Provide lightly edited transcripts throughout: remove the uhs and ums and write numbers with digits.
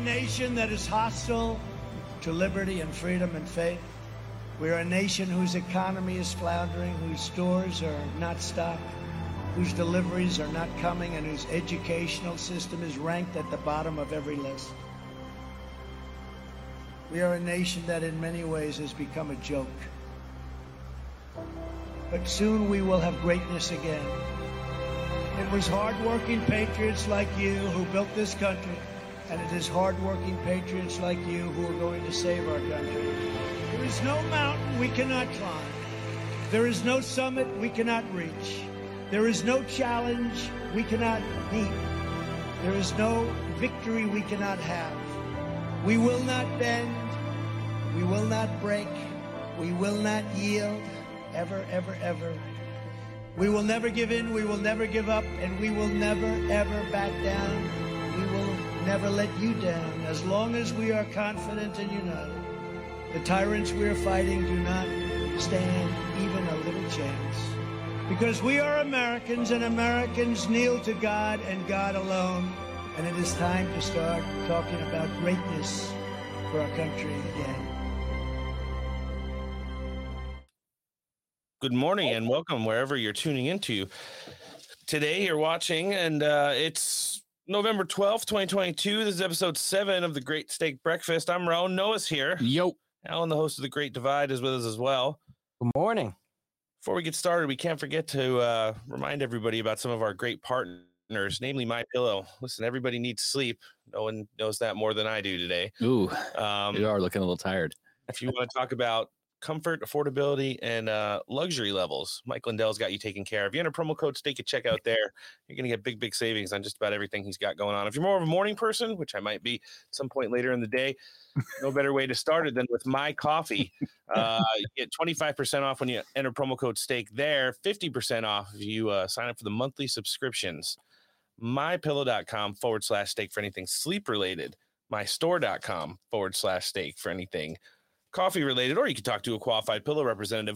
nation that is hostile to liberty and freedom and faith. We are a nation whose economy is floundering, whose stores are not stocked, whose deliveries are not coming, and whose educational system is ranked at the bottom of every list. We are a nation that in many ways has become a joke. But soon we will have greatness again. It was hard-working patriots like you who built this country, and it is hard-working patriots like you who are going to save our country. There is no mountain we cannot climb. There is no summit we cannot reach. There is no challenge we cannot beat. There is no victory we cannot have. We will not bend. We will not break. We will not yield. Ever, ever, ever. We will never give in. We will never give up. And we will never, ever back down. We will never let you down. As long as we are confident and united, the tyrants we are fighting do not stand even a little chance. Because we are Americans, and Americans kneel to God and God alone. And it is time to start talking about greatness for our country again. Good morning and welcome wherever you're tuning into. Today you're watching, and it's November 12th, 2022. This is episode 7 of the Great Steak Breakfast. I'm Rowan. Noah's here. Yo. Alan, the host of The Great Divide, is with us as well. Good morning. Before we get started, we can't forget to remind everybody about some of our great partners, namely MyPillow. Listen, everybody needs sleep. No one knows that more than I do today. Ooh, you are looking a little tired. If you want to talk about comfort, affordability, and luxury levels, Mike Lindell's got you taken care of. You enter promo code STEAK at checkout there. You're going to get big savings on just about everything he's got going on. If you're more of a morning person, which I might be at some point later in the day, no better way to start it than with My Coffee. You get 25% off when you enter promo code STEAK there, 50% off if you sign up for the monthly subscriptions. MyPillow.com/steak for anything sleep related. MyStore.com/steak for anything coffee related, or you can talk to a qualified pillow representative.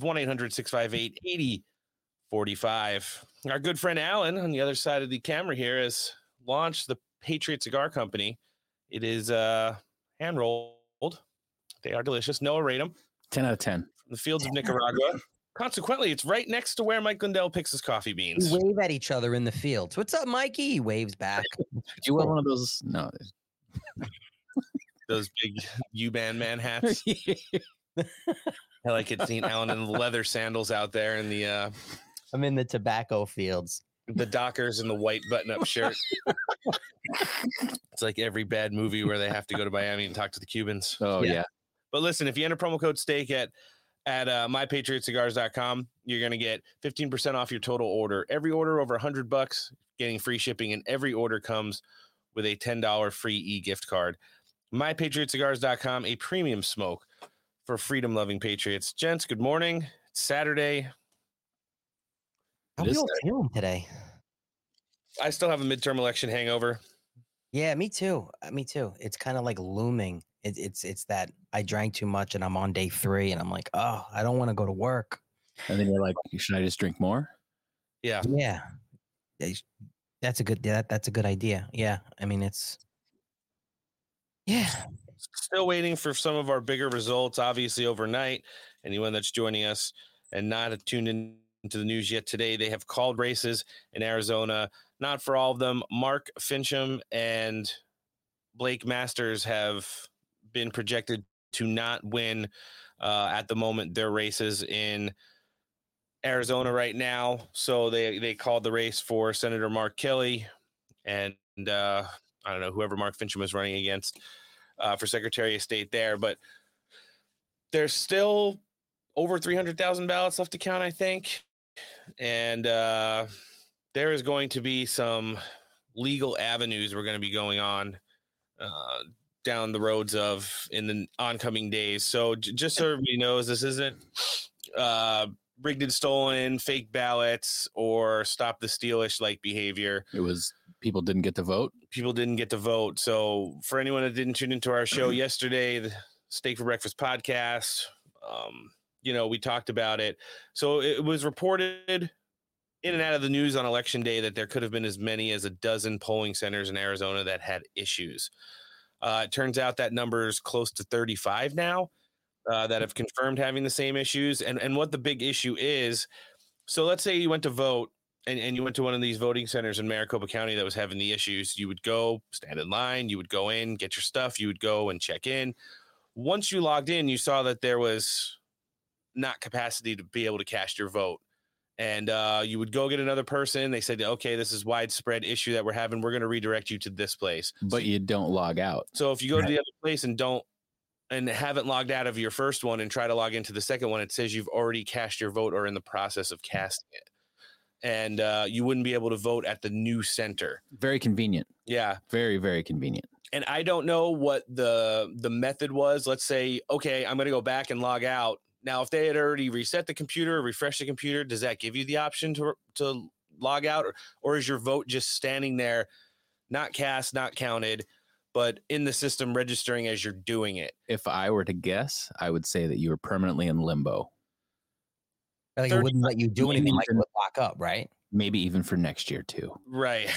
1-800-658-8045. Our good friend Alan on the other side of the camera here has launched the Patriot Cigar Company. It is hand rolled. They are delicious. Noah, rate them. 10 out of 10. From the fields of Nicaragua. Consequently, it's right next to where Mike Lindell picks his coffee beans. We wave at each other in the fields. What's up, Mikey? He waves back. Do you want one of those? No. Those big U-Band man hats. I like it seeing Alan in the leather sandals out there in the I'm in the tobacco fields. The Dockers and the white button-up shirt. It's like every bad movie where they have to go to Miami and talk to the Cubans. Oh, yeah. But listen, if you enter promo code STEAK at mypatriotcigars.com, you're going to get 15% off your total order. Every order over $100, getting free shipping, and every order comes with a $10 free e-gift card. MyPatriotCigars.com, a premium smoke for freedom-loving patriots. Gents, good morning. It's Saturday. How are we all feeling today? I still have a midterm election hangover. Yeah, me too. Me too. It's kind of like looming. It's that I drank too much and I'm on day 3 and I'm like, oh, I don't want to go to work. And then you're like, should I just drink more? Yeah. Yeah. That's a good idea. Yeah. I mean, Still waiting for some of our bigger results, obviously overnight. Anyone that's joining us and not tuned into the news yet today, they have called races in Arizona. Not for all of them. Mark Fincham and Blake Masters have been projected to not win at the moment their races in Arizona right now. So they called the race for Senator Mark Kelly and I don't know, whoever Mark Fincham was running against for Secretary of State there. But there's still over 300,000 ballots left to count, I think. And there is going to be some legal avenues we're going to be going on down the roads of in the oncoming days. So just so everybody knows, this isn't rigged and stolen, fake ballots, or stop the stealish like behavior. It was people didn't get to vote. People didn't get to vote. So for anyone that didn't tune into our show yesterday, the Steak for Breakfast podcast, we talked about it. So it was reported in and out of the news on election day that there could have been as many as a dozen polling centers in Arizona that had issues. It turns out that number is close to 35 now that have confirmed having the same issues. And what the big issue is, so let's say you went to vote and you went to one of these voting centers in Maricopa County that was having the issues. You would go stand in line, you would go in, get your stuff, you would go and check in. Once you logged in, you saw that there was not capacity to be able to cast your vote. And you would go get another person. They said, okay, this is widespread issue that we're having. We're going to redirect you to this place. But you don't log out. So if you go to the other place and haven't logged out of your first one and try to log into the second one, it says you've already cast your vote or in the process of casting it. And you wouldn't be able to vote at the new center. Very convenient. Yeah. Very, very convenient. And I don't know what the method was. Let's say, okay, I'm going to go back and log out. Now, if they had already reset the computer, refreshed the computer, does that give you the option to log out? Or is your vote just standing there, not cast, not counted, but in the system registering as you're doing it? If I were to guess, I would say that you were permanently in limbo. Like it wouldn't let you do anything, like it would lock up, right? Maybe even for next year too. Right.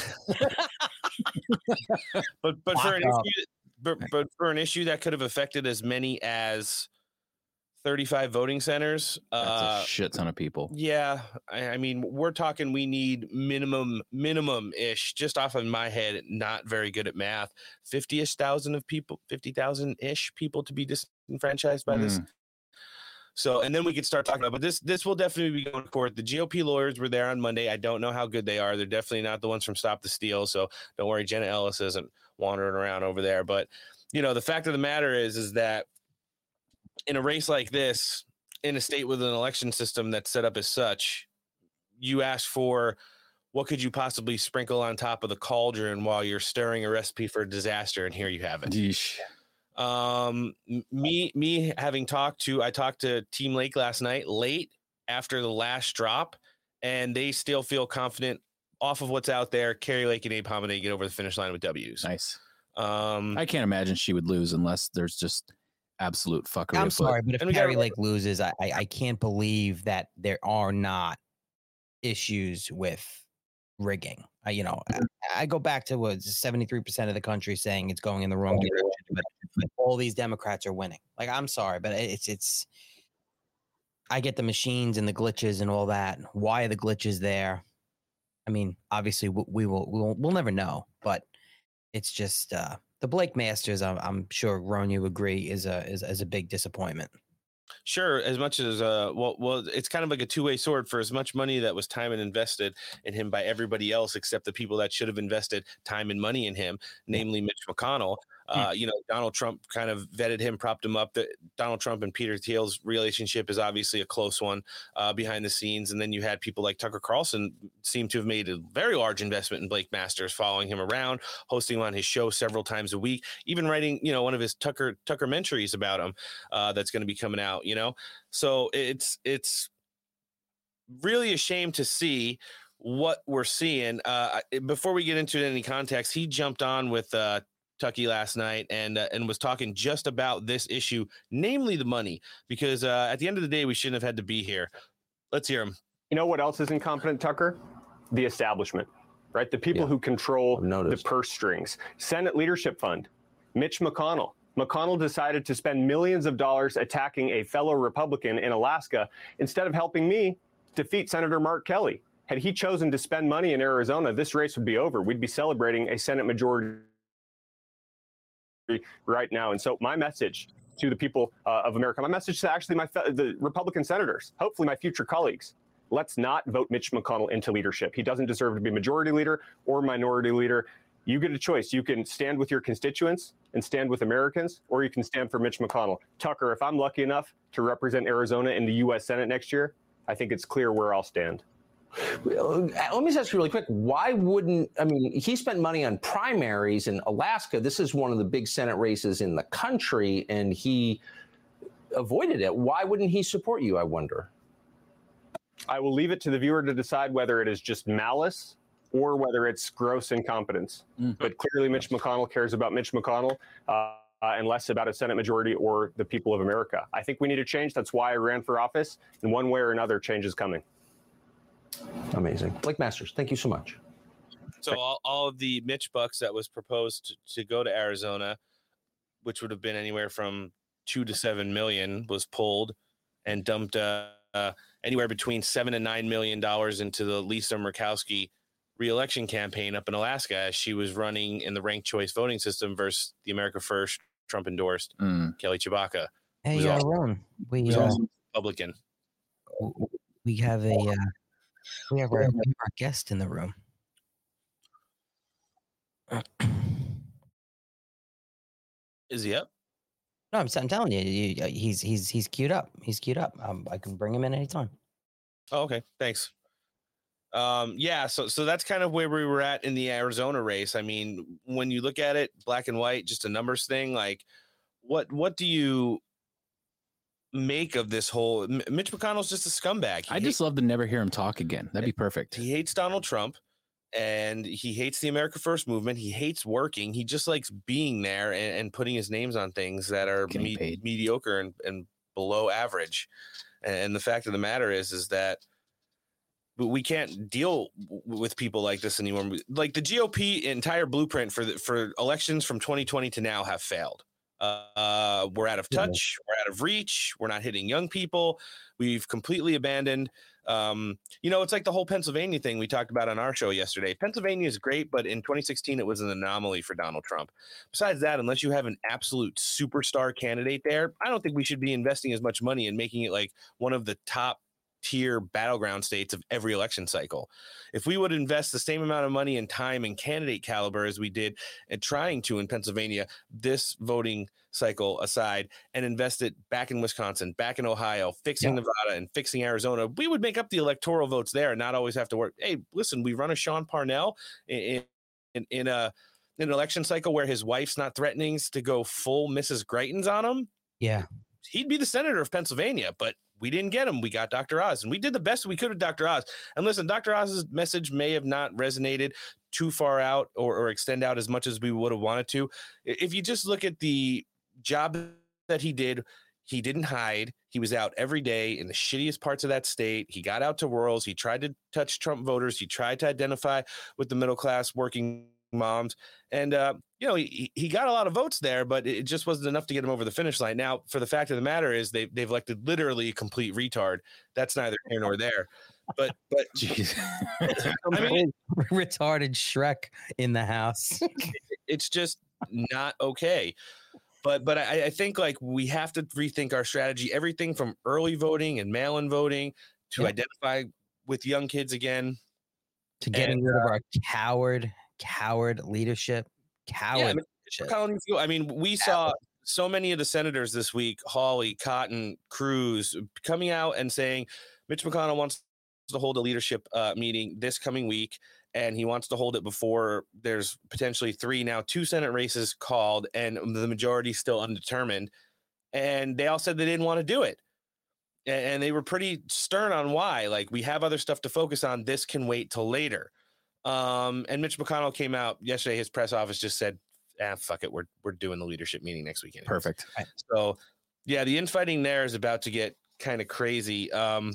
but for an issue, but for an issue that could have affected as many as 35 voting centers, That's a shit ton of people. Yeah, I mean, we're talking. We need minimum ish, just off of my head, not very good at math. 50,000 of people, 50,000 ish people to be disenfranchised by this. So, and then we could start talking about, but this will definitely be going to court. The GOP lawyers were there on Monday. I don't know how good they are. They're definitely not the ones from Stop the Steal. So don't worry, Jenna Ellis isn't wandering around over there. But, you know, the fact of the matter is that in a race like this, in a state with an election system that's set up as such, you ask for what could you possibly sprinkle on top of the cauldron while you're stirring a recipe for disaster, and here you have it. Yeesh. Me having talked to Team Lake last night, late after the last drop, and they still feel confident off of what's out there. Carrie Lake and Abe Hamadeh get over the finish line with W's. Nice. I can't imagine she would lose unless there's just absolute fuckery. I'm sorry, but if Carrie Lake loses, I can't believe that there are not issues with rigging. I go back to what 73% of the country saying it's going in the wrong direction, but all these Democrats are winning. Like, I'm sorry, but it's. I get the machines and the glitches and all that. Why are the glitches there? I mean, obviously we'll never know, but it's just the Blake Masters. I'm sure Ron, you agree, is a big disappointment. Sure, as much as well, it's kind of like a two-way sword. For as much money that was time and invested in him by everybody else, except the people that should have invested time and money in him, namely Mitch McConnell. Donald Trump kind of vetted him, propped him up. Donald Trump and Peter Thiel's relationship is obviously a close one behind the scenes. And then you had people like Tucker Carlson seem to have made a very large investment in Blake Masters, following him around, hosting him on his show several times a week, even writing, one of his Tucker-mentaries about him that's going to be coming out, So it's really a shame to see what we're seeing. Before we get into any context, he jumped on with Tucky last night and was talking just about this issue, namely the money, because at the end of the day, we shouldn't have had to be here. Let's hear him. You know what else is incompetent, Tucker? The establishment, right? The people who control the purse strings. Senate Leadership Fund, Mitch McConnell. McConnell decided to spend millions of dollars attacking a fellow Republican in Alaska instead of helping me defeat Senator Mark Kelly. Had he chosen to spend money in Arizona, this race would be over. We'd be celebrating a Senate majority right now. And so my message to the people of America, my message to actually the Republican senators, hopefully my future colleagues, let's not vote Mitch McConnell into leadership. He doesn't deserve to be majority leader or minority leader. You get a choice. You can stand with your constituents and stand with Americans, or you can stand for Mitch McConnell. Tucker, if I'm lucky enough to represent Arizona in the U.S. Senate next year, I think it's clear where I'll stand. Let me just ask you really quick. Why wouldn't, he spent money on primaries in Alaska. This is one of the big Senate races in the country, and he avoided it. Why wouldn't he support you, I wonder? I will leave it to the viewer to decide whether it is just malice or whether it's gross incompetence. But clearly Mitch McConnell cares about Mitch McConnell and less about a Senate majority or the people of America. I think we need a change. That's why I ran for office. In one way or another, change is coming. Amazing. Blake Masters, thank you so much. So all of the Mitch bucks that was proposed to go to Arizona, which would have been anywhere from 2 to 7 million, was pulled and dumped anywhere between $7 and $9 million into the Lisa Murkowski re-election campaign up in Alaska as she was running in the ranked choice voting system versus the America First Trump endorsed Kelly Tshibaka. Hey, Ron, we Republican. We have our guest in the room. Is he up? No, I'm telling you, he's queued up. He's queued up. I can bring him in anytime. Oh, okay. Thanks. Yeah, so that's kind of where we were at in the Arizona race. I mean, when you look at it, black and white, just a numbers thing. Like, what do you make of this whole? Mitch McConnell's just a scumbag. I just love to never hear him talk again. That'd be perfect. He hates Donald Trump. And he hates the America First movement. He hates working. He just likes being there and putting his names on things that are mediocre and below average. And the fact of the matter is that we can't deal with people like this anymore. Like the GOP entire blueprint for elections from 2020 to now have failed. We're out of touch. We're out of reach. We're not hitting young people. We've completely abandoned. It's like the whole Pennsylvania thing we talked about on our show yesterday. Pennsylvania is great, but in 2016, it was an anomaly for Donald Trump. Besides that, unless you have an absolute superstar candidate there, I don't think we should be investing as much money and making it like one of the top tier battleground states of every election cycle. If we would invest the same amount of money and time and candidate caliber as we did and trying to in Pennsylvania, this voting cycle aside, and invest it back in Wisconsin, back in Ohio, fixing Nevada and fixing Arizona, we would make up the electoral votes there and not always have to work. Hey, listen, we run a Sean Parnell in an election cycle where his wife's not threatening to go full Mrs. Greitens on him. Yeah. He'd be the senator of Pennsylvania, but we didn't get him. We got Dr. Oz, and we did the best we could with Dr. Oz. And listen, Dr. Oz's message may have not resonated too far out or extend out as much as we would have wanted to. If you just look at the job that he did, he didn't hide. He was out every day in the shittiest parts of that state. He got out to rurals. He tried to touch Trump voters. He tried to identify with the middle class working moms. And, he got a lot of votes there, but it just wasn't enough to get him over the finish line. Now, for the fact of the matter is they've elected literally a complete retard. That's neither here nor there. But jeez. I mean, retarded Shrek in the house. It's just not okay. But I think like we have to rethink our strategy, everything from early voting and mail-in voting to identify with young kids again. To getting rid of our coward leadership. We saw so many of the senators this week, Hawley, Cotton, Cruz, coming out and saying Mitch McConnell wants to hold a leadership meeting this coming week, and he wants to hold it before there's potentially 2 Senate races called and the majority still undetermined. And they all said they didn't want to do it. And they were pretty stern on why. Like, we have other stuff to focus on. This can wait till later. And Mitch McConnell came out yesterday. His press office just said, fuck it. We're doing the leadership meeting next weekend. Perfect. So yeah, the infighting there is about to get kind of crazy.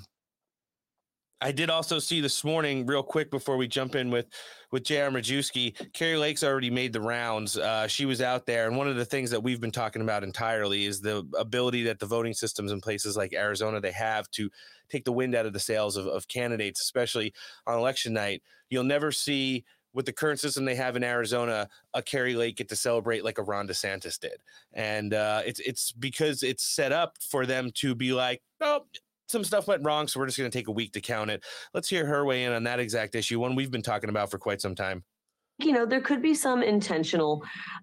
I did also see this morning, real quick before we jump in with J.R. Majewski, Kari Lake's already made the rounds. She was out there, and one of the things that we've been talking about entirely is the ability that the voting systems in places like Arizona, they have to take the wind out of the sails of candidates, especially on election night. You'll never see, with the current system they have in Arizona, a Kari Lake get to celebrate like a Ron DeSantis did. And it's because it's set up for them to be like, oh, some stuff went wrong, so we're just going to take a week to count it. Let's hear her weigh in on that exact issue, one we've been talking about for quite some time. There could be some intentional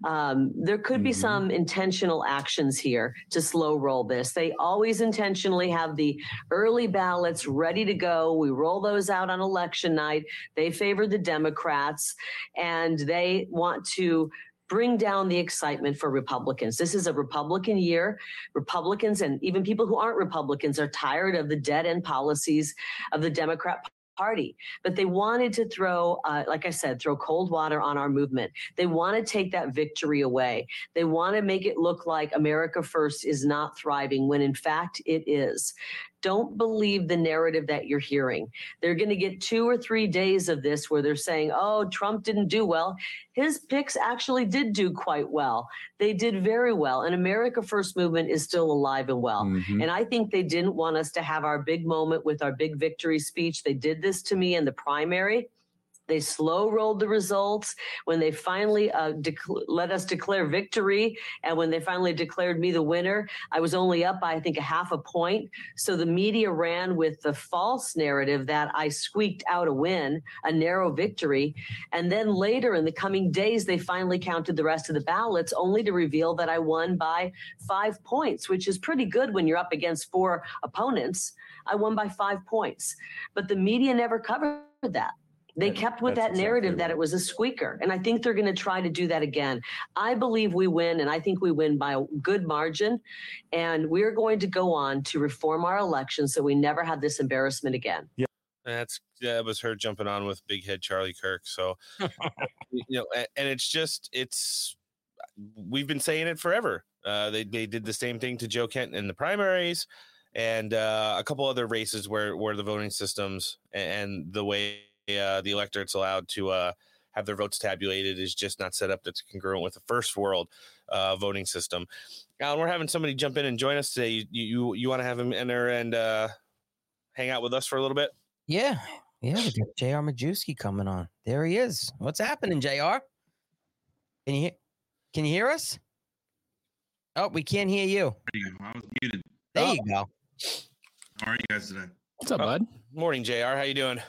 actions here to slow roll this. They always intentionally have the early ballots ready to go. We roll those out on election night. They favor the Democrats, and they want to bring down the excitement for Republicans. This is a Republican year. Republicans and even people who aren't Republicans are tired of the dead-end policies of the Democrat Party. But they wanted to throw, like I said, throw cold water on our movement. They want to take that victory away. They want to make it look like America First is not thriving when in fact it is. don't believe the narrative that you're hearing. They're going to get 2 or 3 days of this where they're saying, oh, Trump didn't do well. His picks actually did do quite well. They did very well. And America First movement is still alive and well. And I think they didn't want us to have our big moment with our big victory speech. They did this to me in the primary. They slow rolled the results when they finally let us declare victory. And when they finally declared me the winner, I was only up by, I think, 0.5 point. So the media ran with the false narrative that I squeaked out a win, a narrow victory. And then later in the coming days, they finally counted the rest of the ballots, only to reveal that I won by 5 points, which is pretty good when you're up against 4 opponents. I won by 5 points. But the media never covered that. They kept with that narrative that it was a squeaker. And I think they're going to try to do that again. I believe we win, and I think we win by a good margin. And we're going to go on to reform our election so we never have this embarrassment again. Yeah. That was her jumping on with big head Charlie Kirk. So, and we've been saying it forever. They did the same thing to Joe Kent in the primaries and a couple other races where the voting systems and the way the electorate's allowed to have their votes tabulated is just not set up that's congruent with the first world voting system. Alan, we're having somebody jump in and join us today. You want to have him enter and hang out with us for a little bit? Yeah. We got J.R. Majewski coming on. There he is. What's happening, J.R.? Can you hear us? Oh, we can't hear you. I was muted. There you go. How are you guys today? What's up, bud? Morning, JR. How you doing?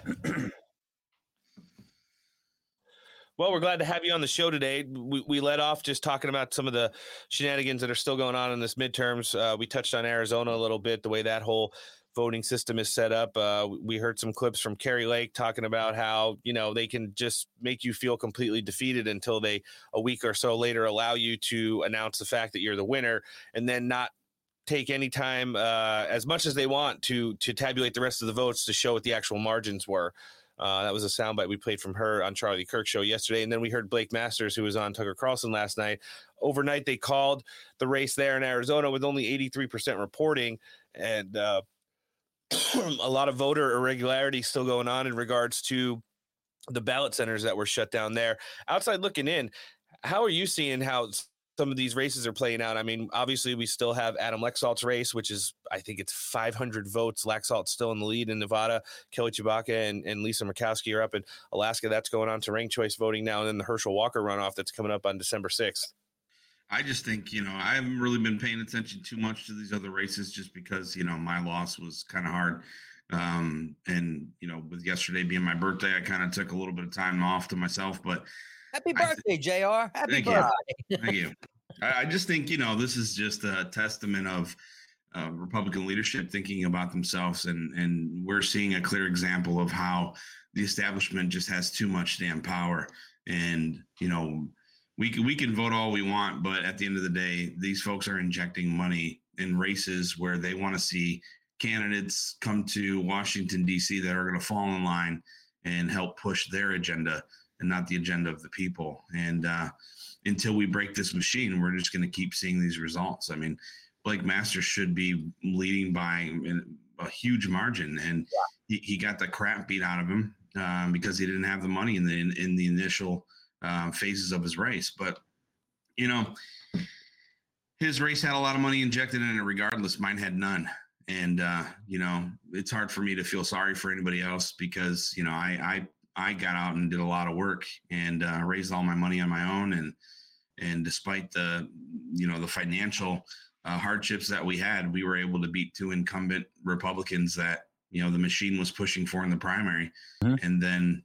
Well, we're glad to have you on the show today. We led off just talking about some of the shenanigans that are still going on in this midterms. We touched on Arizona a little bit, the way that whole voting system is set up. We heard some clips from Kari Lake talking about how, they can just make you feel completely defeated until they, a week or so later, allow you to announce the fact that you're the winner and then not take any time as much as they want to tabulate the rest of the votes to show what the actual margins were. That was a soundbite we played from her on Charlie Kirk show yesterday. And then we heard Blake Masters, who was on Tucker Carlson last night. Overnight, they called the race there in Arizona with only 83% reporting. And a lot of voter irregularity still going on in regards to the ballot centers that were shut down there. Outside looking in, how are you seeing how some of these races are playing out? I mean, obviously we still have Adam Laxalt's race, which is, I think it's 500 votes. Laxalt's still in the lead in Nevada. Kelly Chewbacca and Lisa Murkowski are up in Alaska. That's going on to ranked choice voting now. And then the Herschel Walker runoff that's coming up on December 6th. I just think, I haven't really been paying attention too much to these other races just because, my loss was kind of hard. And, with yesterday being my birthday, I kind of took a little bit of time off to myself, but happy birthday, JR. Happy birthday. Thank you. I just think, this is just a testament of Republican leadership thinking about themselves. And we're seeing a clear example of how the establishment just has too much damn power. And, we can vote all we want, but at the end of the day, these folks are injecting money in races where they want to see candidates come to Washington, D.C. that are going to fall in line and help push their agenda and not the agenda of the people. And until we break this machine, we're just going to keep seeing these results. I mean, Blake Masters should be leading by a huge margin, and he got the crap beat out of him because he didn't have the money in the initial phases of his race. But, his race had a lot of money injected in it regardless. Mine had none. And, it's hard for me to feel sorry for anybody else because, I got out and did a lot of work and raised all my money on my own. And despite the financial hardships that we had, we were able to beat 2 incumbent Republicans that, the machine was pushing for in the primary. Mm-hmm. And then,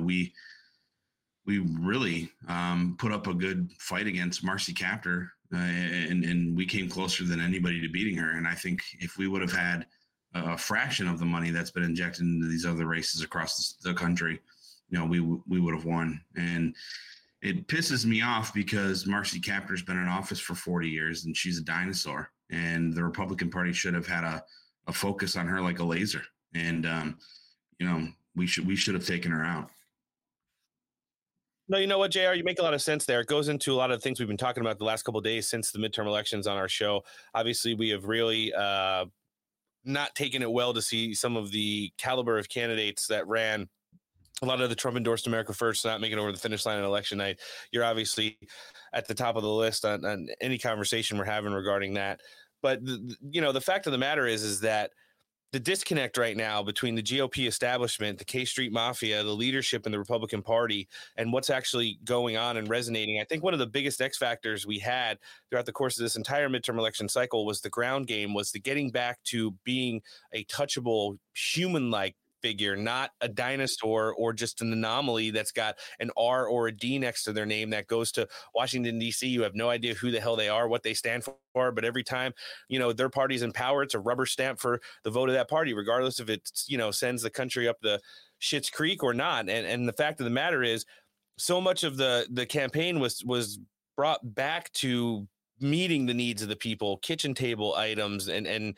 we really put up a good fight against Marcy Kaptur, and we came closer than anybody to beating her. And I think if we would have had a fraction of the money that's been injected into these other races across the country, we would have won. And it pisses me off because Marcy Kaptur's been in office for 40 years and she's a dinosaur. And the Republican Party should have had a focus on her like a laser. And we should have taken her out. No, you know what, JR, you make a lot of sense there. It goes into a lot of the things we've been talking about the last couple of days since the midterm elections on our show. Obviously, we have really not taken it well to see some of the caliber of candidates that ran. A lot of the Trump endorsed America First not making it over the finish line on election night. You're obviously at the top of the list on any conversation we're having regarding that. But the fact of the matter is that the disconnect right now between the GOP establishment, the K Street Mafia, the leadership in the Republican Party, and what's actually going on and resonating. I think one of the biggest X factors we had throughout the course of this entire midterm election cycle was the ground game, was the getting back to being a touchable, human-like figure, not a dinosaur or just an anomaly that's got an R or a D next to their name that goes to Washington, D.C. You have no idea who the hell they are, what they stand for, but every time, their party's in power, it's a rubber stamp for the vote of that party, regardless if it, sends the country up the Schitt's Creek or not. And the fact of the matter is, so much of the campaign was brought back to meeting the needs of the people, kitchen table items, and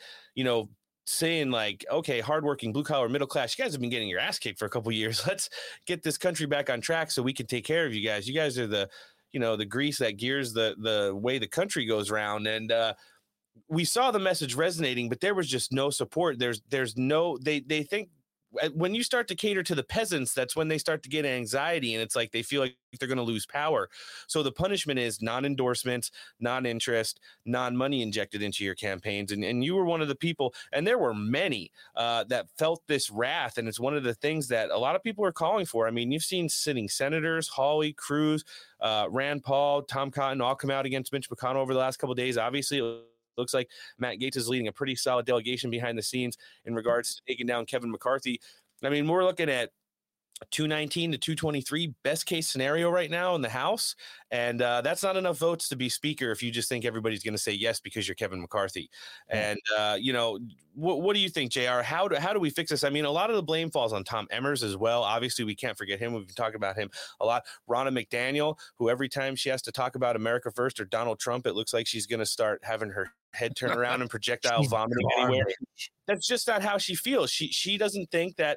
saying like, okay, hardworking, blue collar, middle class, you guys have been getting your ass kicked for a couple of years. Let's get this country back on track so we can take care of you guys. You guys are the grease that gears the way the country goes round. And we saw the message resonating, but there was just no support. There's no, they think when you start to cater to the peasants, that's when they start to get anxiety, and it's like they feel like they're going to lose power. So the punishment is non-endorsements, non-interest, non-money injected into your campaigns. And you were one of the people, and there were many that felt this wrath. And it's one of the things that a lot of people are calling for. I mean, you've seen sitting senators, Hawley, Cruz, Rand Paul, Tom Cotton, all come out against Mitch McConnell over the last couple of days. Obviously, it looks like Matt Gaetz is leading a pretty solid delegation behind the scenes in regards to taking down Kevin McCarthy. I mean, we're looking at 219 to 223 best case scenario right now in the House. And that's not enough votes to be speaker if you just think everybody's going to say yes because you're Kevin McCarthy. And, what do you think, JR? How do we fix this? I mean, a lot of the blame falls on Tom Emmers as well. Obviously, we can't forget him. We've been talking about him a lot. Ronna McDaniel, who every time she has to talk about America First or Donald Trump, it looks like she's going to start having her head turn around and projectile vomiting anywhere. That's just not how she feels. She doesn't think that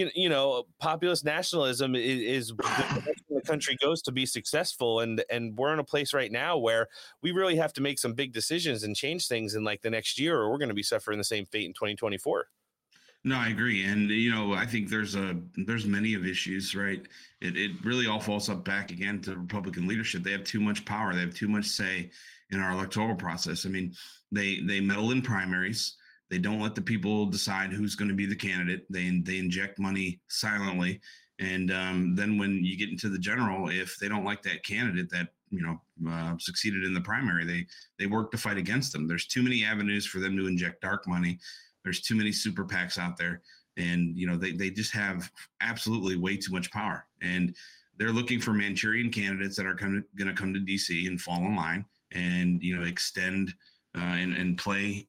populist nationalism is the country goes to be successful, and we're in a place right now where we really have to make some big decisions and change things in like the next year, or we're going to be suffering the same fate in 2024. No, I agree. And, I think there's many of issues, right? It really all falls up back again to Republican leadership. They have too much power. They have too much say in our electoral process. I mean, they meddle in primaries. They don't let the people decide who's going to be the candidate. They inject money silently. And then when you get into the general, if they don't like that candidate that, succeeded in the primary, they work to fight against them. There's too many avenues for them to inject dark money. There's too many super PACs out there. And, they just have absolutely way too much power. And they're looking for Manchurian candidates that are going to come to DC and fall in line and, extend and play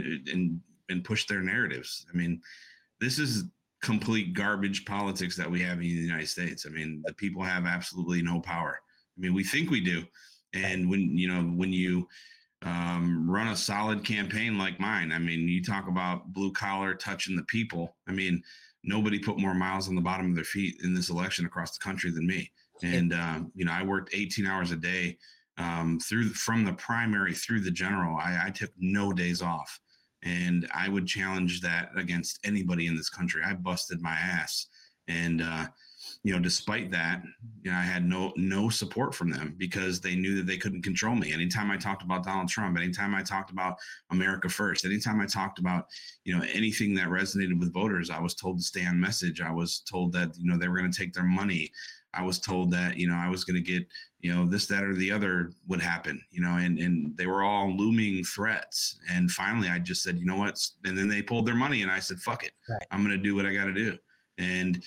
and push their narratives. I mean, this is complete garbage politics that we have in the United States. I mean, the people have absolutely no power. I mean, we think we do. And when you run a solid campaign like mine, I mean, you talk about blue collar touching the people. I mean, nobody put more miles on the bottom of their feet in this election across the country than me. And, I worked 18 hours a day from the primary through the general. I took no days off. And I would challenge that against anybody in this country. I busted my ass. And, despite that, I had no support from them because they knew that they couldn't control me. Anytime I talked about Donald Trump, anytime I talked about America First, anytime I talked about, anything that resonated with voters, I was told to stay on message. I was told that, they were going to take their money. I was told that, I was going to get, this, that, or the other would happen, and they were all looming threats. And finally, I just said, you know what? And then they pulled their money and I said, fuck it. Right. I'm going to do what I got to do. And,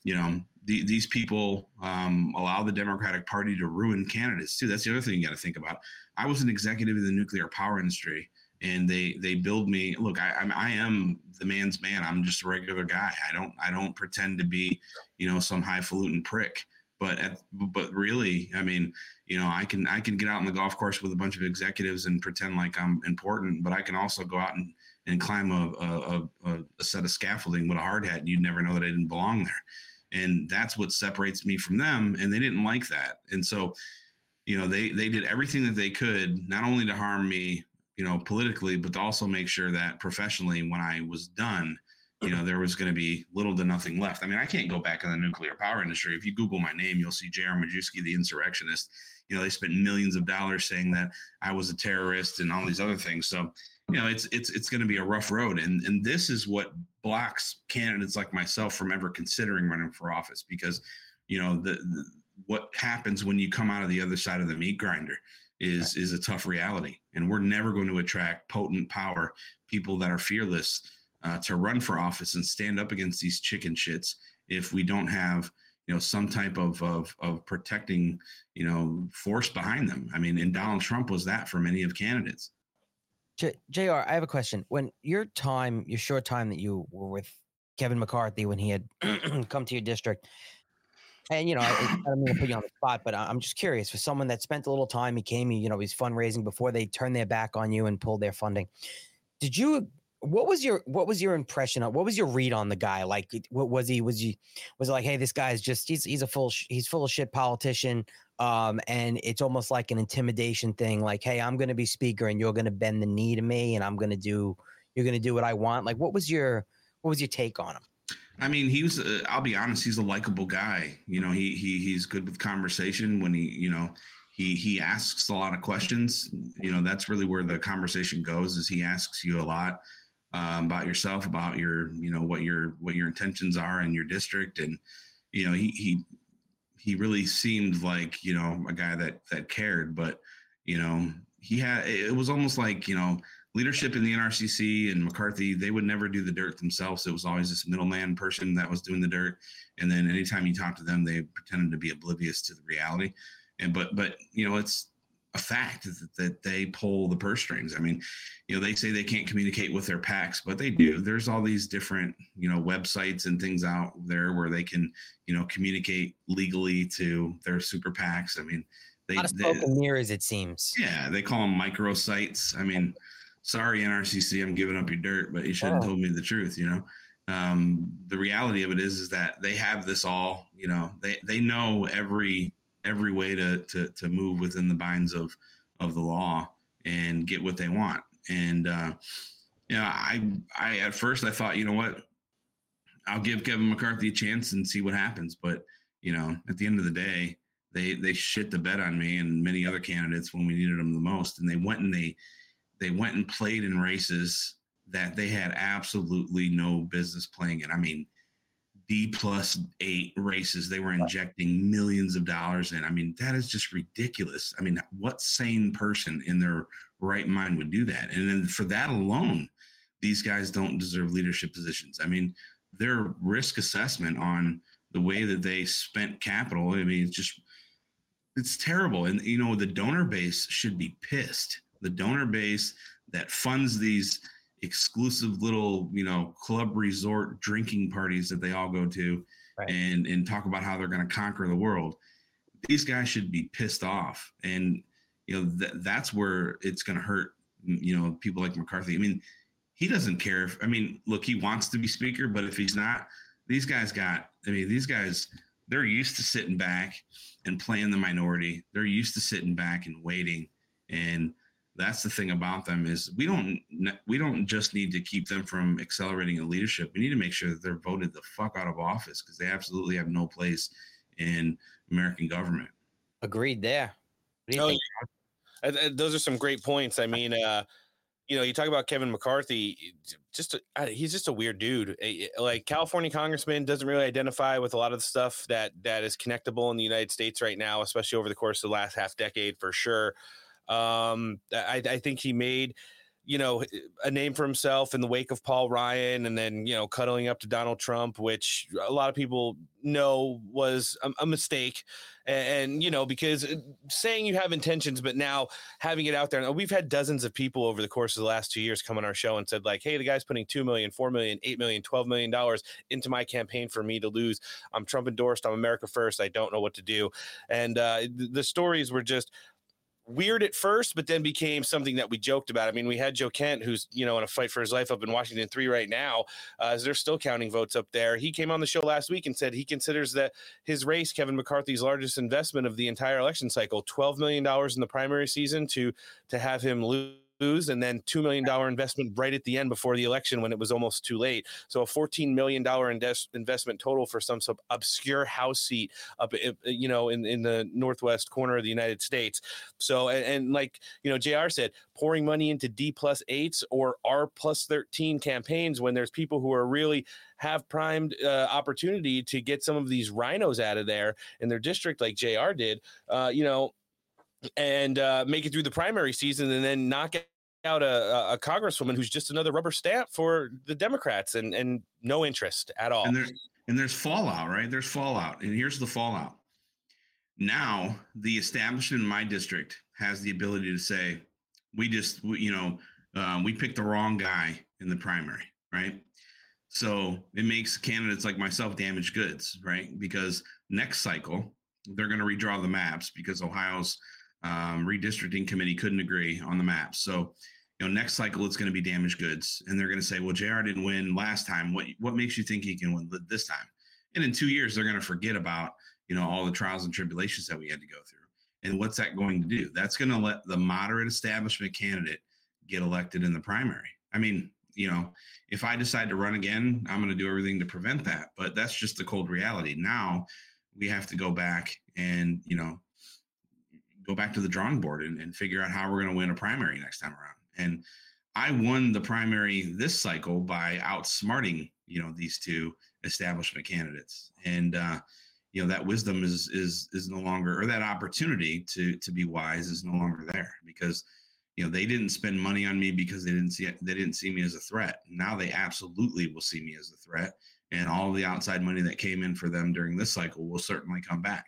these people allow the Democratic Party to ruin candidates too. That's the other thing you got to think about. I was an executive in the nuclear power industry, and they build me. Look, I am the man's man. I'm just a regular guy. I don't pretend to be, some highfalutin prick. But really, I mean, I can get out on the golf course with a bunch of executives and pretend like I'm important. But I can also go out and climb a set of scaffolding with a hard hat, and you'd never know that I didn't belong there. And that's what separates me from them. And they didn't like that. And so, they did everything that they could, not only to harm me politically, but to also make sure that professionally, when I was done, there was going to be little to nothing left. I mean, I can't go back in the nuclear power industry. If you Google my name, you'll see J.R. Majewski, the insurrectionist. They spent millions of dollars saying that I was a terrorist and all these other things. So, it's going to be a rough road. And this is what blocks candidates like myself from ever considering running for office, because, what happens when you come out of the other side of the meat grinder is a tough reality. And we're never going to attract potent power, people that are fearless to run for office and stand up against these chicken shits if we don't have, some type of protecting, force behind them. I mean, and Donald Trump was that for many of candidates. JR, I have a question. When your short time that you were with Kevin McCarthy, when he had come to your district, and, I don't mean to put you on the spot, but I'm just curious, for someone that spent a little time, he came, he's fundraising before they turned their back on you and pulled their funding. What was your impression of, what was your read on the guy? Like, what was it like, hey, this guy's just, he's full of shit politician. And it's almost like an intimidation thing. Like, hey, I'm going to be speaker and you're going to bend the knee to me and you're going to do what I want. Like, what was your take on him? I mean, I'll be honest, he's a likable guy. He's good with conversation when he asks a lot of questions. That's really where the conversation goes, is he asks you a lot about yourself, about your, what your intentions are in your district. And, he really seemed like, a guy that cared, but, it was almost like, leadership in the NRCC and McCarthy, they would never do the dirt themselves. It was always this middleman person that was doing the dirt. And then anytime you talk to them, they pretended to be oblivious to the reality. And, but it's a fact that they pull the purse strings. I mean, they say they can't communicate with their PACs, but they do. There's all these different, websites and things out there where they can, communicate legally to their super PACs. I mean, a lot of smoke and mirrors, it seems. Yeah, they call them microsites. I mean, sorry, NRCC, I'm giving up your dirt, but you should have told me the truth. The reality of it is that they have this all. They know every way to move within the binds of the law and get what they want. And I at first I thought, you know what, I'll give Kevin McCarthy a chance and see what happens. But at the end of the day, they shit the bed on me and many other candidates when we needed them the most, and they went and played in races that they had absolutely no business playing in. I mean, D+8 races, they were injecting millions of dollars in. I mean, that is just ridiculous. I mean, what sane person in their right mind would do that? And then for that alone, these guys don't deserve leadership positions. I mean, their risk assessment on the way that they spent capital, I mean, it's terrible. And, the donor base should be pissed. The donor base that funds these exclusive little, club resort drinking parties that they all go to, right, and talk about how they're going to conquer the world. These guys should be pissed off. And, that's where it's going to hurt, people like McCarthy. I mean, he doesn't care look, he wants to be speaker, but if he's not, these guys, they're used to sitting back and playing the minority. They're used to sitting back and waiting. And that's the thing about them, is we don't just need to keep them from accelerating in leadership. We need to make sure that they're voted the fuck out of office, because they absolutely have no place in American government. Agreed there. What do you think? Those are some great points. I mean, you talk about Kevin McCarthy, he's just a weird dude. Like, California congressman doesn't really identify with a lot of the stuff that is connectable in the United States right now, especially over the course of the last half decade, for sure. I think he made, a name for himself in the wake of Paul Ryan, and then, cuddling up to Donald Trump, which a lot of people know was a mistake. And, because saying you have intentions, but now having it out there, and we've had dozens of people over the course of the last 2 years come on our show and said, like, hey, the guy's putting $2 million, $4 million, $8 million, $12 million into my campaign for me to lose. I'm Trump endorsed. I'm America first. I don't know what to do. And the stories were just weird at first, but then became something that we joked about. I mean, we had Joe Kent, who's, in a fight for his life up in Washington 3 right now, as they're still counting votes up there. He came on the show last week and said he considers that his race, Kevin McCarthy's largest investment of the entire election cycle, $12 million in the primary season to have him lose lose, and then $2 million investment right at the end before the election when it was almost too late. So a $14 million investment total for some obscure House seat up, you know, in the northwest corner of the United States. So, and like, you know, JR said, pouring money into D+8s or R+13 campaigns when there's people who are really have primed opportunity to get some of these rhinos out of there in their district, like JR did, you know, and make it through the primary season and then knock out a congresswoman who's just another rubber stamp for the Democrats and no interest at all. And there's fallout, right? There's fallout. And here's the fallout. Now, the establishment in my district has the ability to say, we picked the wrong guy in the primary, right? So it makes candidates like myself damaged goods, right? Because next cycle, they're going to redraw the maps because Ohio's redistricting committee couldn't agree on the maps. So, you know, next cycle it's going to be damaged goods, and they're going to say, "Well, JR didn't win last time. What makes you think he can win this time?" And in 2 years, they're going to forget about, you know, all the trials and tribulations that we had to go through. And what's that going to do? That's going to let the moderate establishment candidate get elected in the primary. I mean, you know, if I decide to run again, I'm going to do everything to prevent that. But that's just the cold reality. Now we have to go back and, you know, go back to the drawing board and figure out how we're going to win a primary next time around. And I won the primary this cycle by outsmarting, you know, these two establishment candidates. And, you know, that wisdom is no longer, or that opportunity to be wise is no longer there, because, you know, they didn't spend money on me because they didn't see me as a threat. Now they absolutely will see me as a threat. And all the outside money that came in for them during this cycle will certainly come back.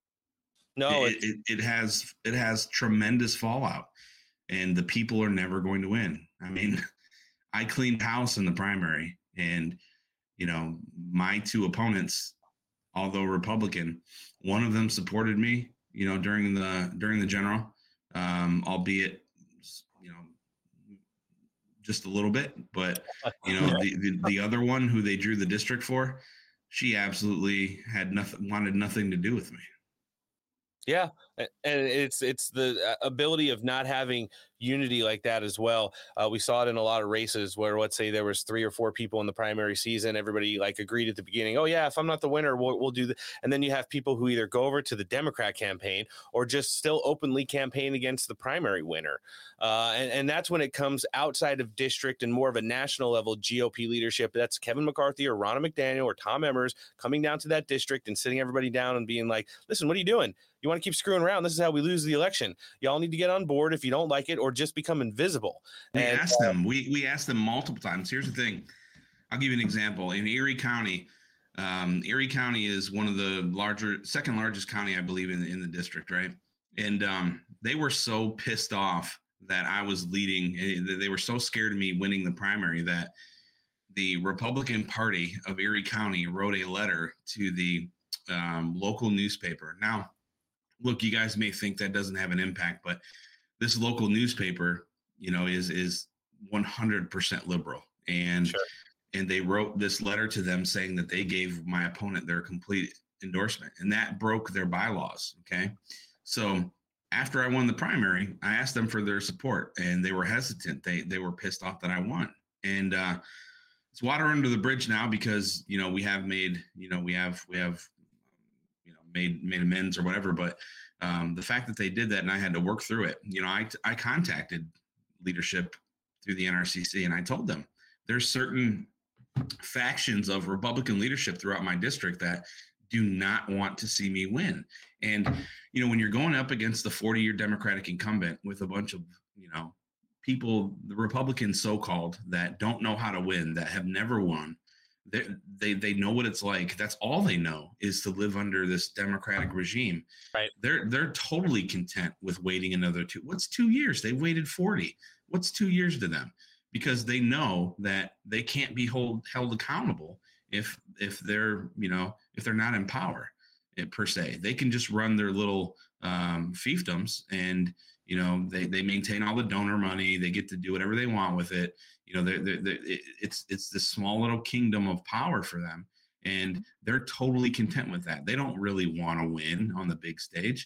No, it has tremendous fallout, and the people are never going to win. I mean, I cleaned house in the primary, and, you know, my two opponents, although Republican, one of them supported me, you know, during the general, albeit, you know, just a little bit, but, you know, the other one who they drew the district for, she absolutely wanted nothing to do with me. Yeah, and it's the ability of not having unity like that as well. We saw it in a lot of races where, let's say there was 3 or 4 people in the primary season, everybody like agreed at the beginning, oh yeah, if I'm not the winner, we'll do that. And then you have people who either go over to the Democrat campaign or just still openly campaign against the primary winner. And that's when it comes outside of district and more of a national level GOP leadership. That's Kevin McCarthy or Ronna McDaniel or Tom Emmers coming down to that district and sitting everybody down and being like, listen, what are you doing? You want to keep screwing around? This is how we lose the election. Y'all need to get on board if you don't like it, or just become invisible. We asked them. We asked them multiple times. Here's the thing. I'll give you an example. In Erie County is one of the second largest county, I believe, in the district, right? And they were so pissed off that I was leading. They were so scared of me winning the primary that the Republican Party of Erie County wrote a letter to the local newspaper. Now, look, you guys may think that doesn't have an impact, but this local newspaper, you know, is 100% liberal. And sure. And they wrote this letter to them saying that they gave my opponent their complete endorsement, and that broke their bylaws. Okay. So after I won the primary, I asked them for their support, and they were hesitant. They were pissed off that I won. And it's water under the bridge now, because, you know, we have made, you know, we have made amends or whatever, but the fact that they did that and I had to work through it, you know, I contacted leadership through the NRCC, and I told them there's certain factions of Republican leadership throughout my district that do not want to see me win. And, you know, when you're going up against the 40-year Democratic incumbent with a bunch of, you know, people, the Republicans so-called, that don't know how to win, that have never won, they know what it's like. That's all they know, is to live under this Democratic regime. Right. They're totally content with waiting another 2. What's 2 years? They waited 40. What's 2 years to them? Because they know that they can't be held accountable if they're, you know, if they're not in power per se. They can just run their little fiefdoms, and, you know, they maintain all the donor money. They get to do whatever they want with it. You know, it's this small little kingdom of power for them, and they're totally content with that. They don't really want to win on the big stage.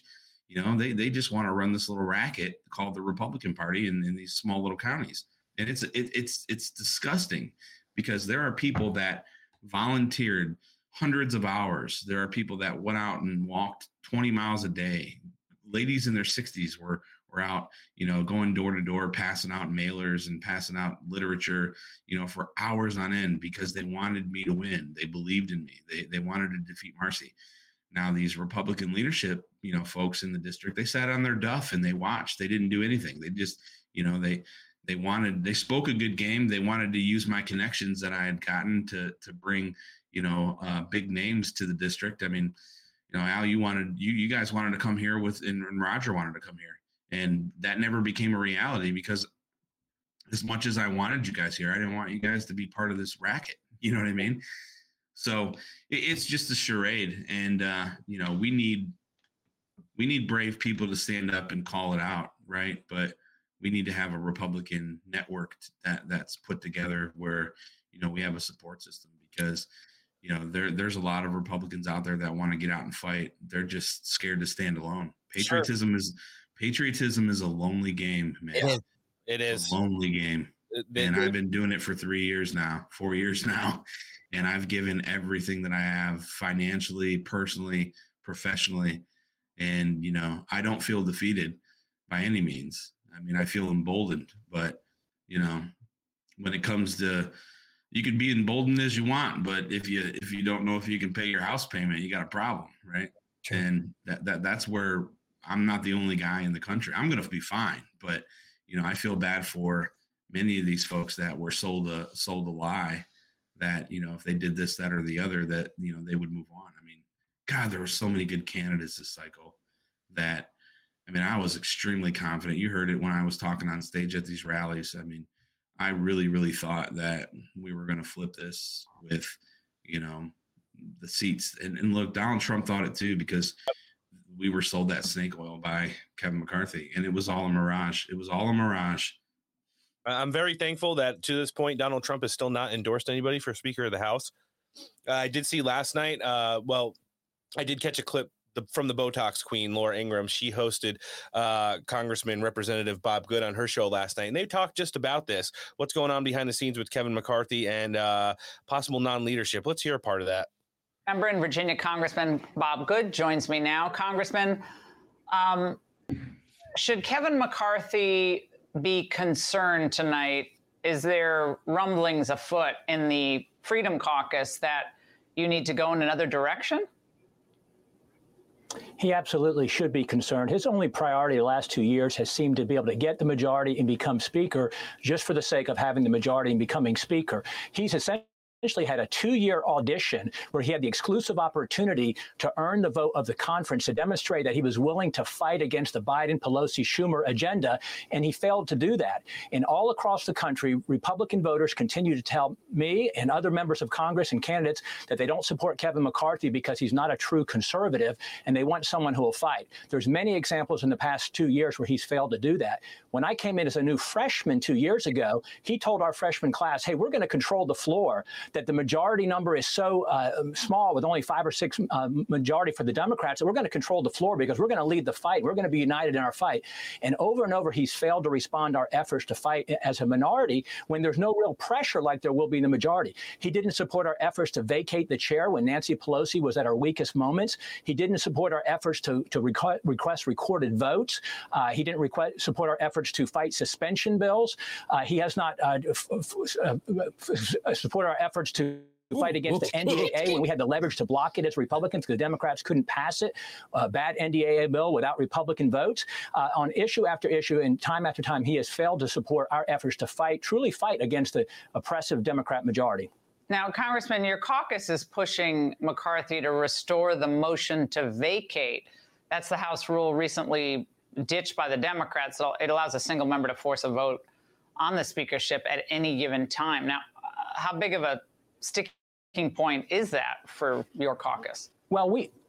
You know, they just want to run this little racket called the Republican Party in these small little counties. And it's disgusting, because there are people that volunteered hundreds of hours. There are people that went out and walked 20 miles a day. Ladies in their 60s were out, you know, going door to door, passing out mailers and passing out literature, you know, for hours on end, because they wanted me to win. They believed in me. They wanted to defeat Marcy. Now, these Republican leadership, you know, folks in the district, they sat on their duff and they watched. They didn't do anything. They just, you know, they spoke a good game. They wanted to use my connections that I had gotten to bring, you know, big names to the district. I mean, you know, Al, you guys wanted to come here and Roger wanted to come here. And that never became a reality, because as much as I wanted you guys here, I didn't want you guys to be part of this racket. You know what I mean? So it's just a charade. And, you know, we need brave people to stand up and call it out. Right. But we need to have a Republican network that's put together where, you know, we have a support system, because, you know, there's a lot of Republicans out there that want to get out and fight. They're just scared to stand alone. Patriotism is a lonely game, man. It is a lonely game. And I've been doing it for 4 years now. And I've given everything that I have, financially, personally, professionally. And, you know, I don't feel defeated by any means. I mean, I feel emboldened, but, you know, when it comes to, you could be emboldened as you want, but if you don't know if you can pay your house payment, you got a problem, right? Sure. And that's where I'm not the only guy in the country. I'm going to be fine, but, you know, I feel bad for many of these folks that were sold a lie that, you know, if they did this, that, or the other, that, you know, they would move on. I mean, God, there were so many good candidates this cycle that, I mean, I was extremely confident. You heard it when I was talking on stage at these rallies. I mean, I really, really thought that we were going to flip this with, you know, the seats. And look, Donald Trump thought it too, because we were sold that snake oil by Kevin McCarthy, and it was all a mirage. It was all a mirage. I'm very thankful that to this point, Donald Trump has still not endorsed anybody for Speaker of the House. I did see last night, I did catch a clip from the Botox Queen, Laura Ingraham. She hosted Congressman Representative Bob Good on her show last night, and they talked just about this, what's going on behind the scenes with Kevin McCarthy and possible non-leadership. Let's hear a part of that. Member in Virginia, Congressman Bob Good joins me now. Congressman, should Kevin McCarthy be concerned tonight? Is there rumblings afoot in the Freedom Caucus that you need to go in another direction? He absolutely should be concerned. His only priority the last 2 years has seemed to be able to get the majority and become Speaker just for the sake of having the majority and becoming Speaker. He's essentially had a 2-year audition where he had the exclusive opportunity to earn the vote of the conference to demonstrate that he was willing to fight against the Biden, Pelosi, Schumer agenda, and he failed to do that. And all across the country, Republican voters continue to tell me and other members of Congress and candidates that they don't support Kevin McCarthy because he's not a true conservative, and they want someone who will fight. There's many examples in the past 2 years where he's failed to do that. When I came in as a new freshman 2 years ago, he told our freshman class, hey, we're going to control the floor, that the majority number is so small, with only 5 or 6 majority for the Democrats, that we're going to control the floor because we're going to lead the fight. We're going to be united in our fight. And over, he's failed to respond to our efforts to fight as a minority when there's no real pressure like there will be in the majority. He didn't support our efforts to vacate the chair when Nancy Pelosi was at her weakest moments. He didn't support our efforts to request recorded votes. He didn't support our efforts to fight suspension bills. He has not support our efforts to fight against the NDAA when we had the leverage to block it as Republicans because the Democrats couldn't pass it, a bad NDAA bill without Republican votes. On issue after issue and time after time, he has failed to support our efforts to truly fight against the oppressive Democrat majority. Now, Congressman, your caucus is pushing McCarthy to restore the motion to vacate. That's the House rule recently ditched by the Democrats. So it allows a single member to force a vote on the speakership at any given time. Now, how big of a sticking point is that for your caucus? Well,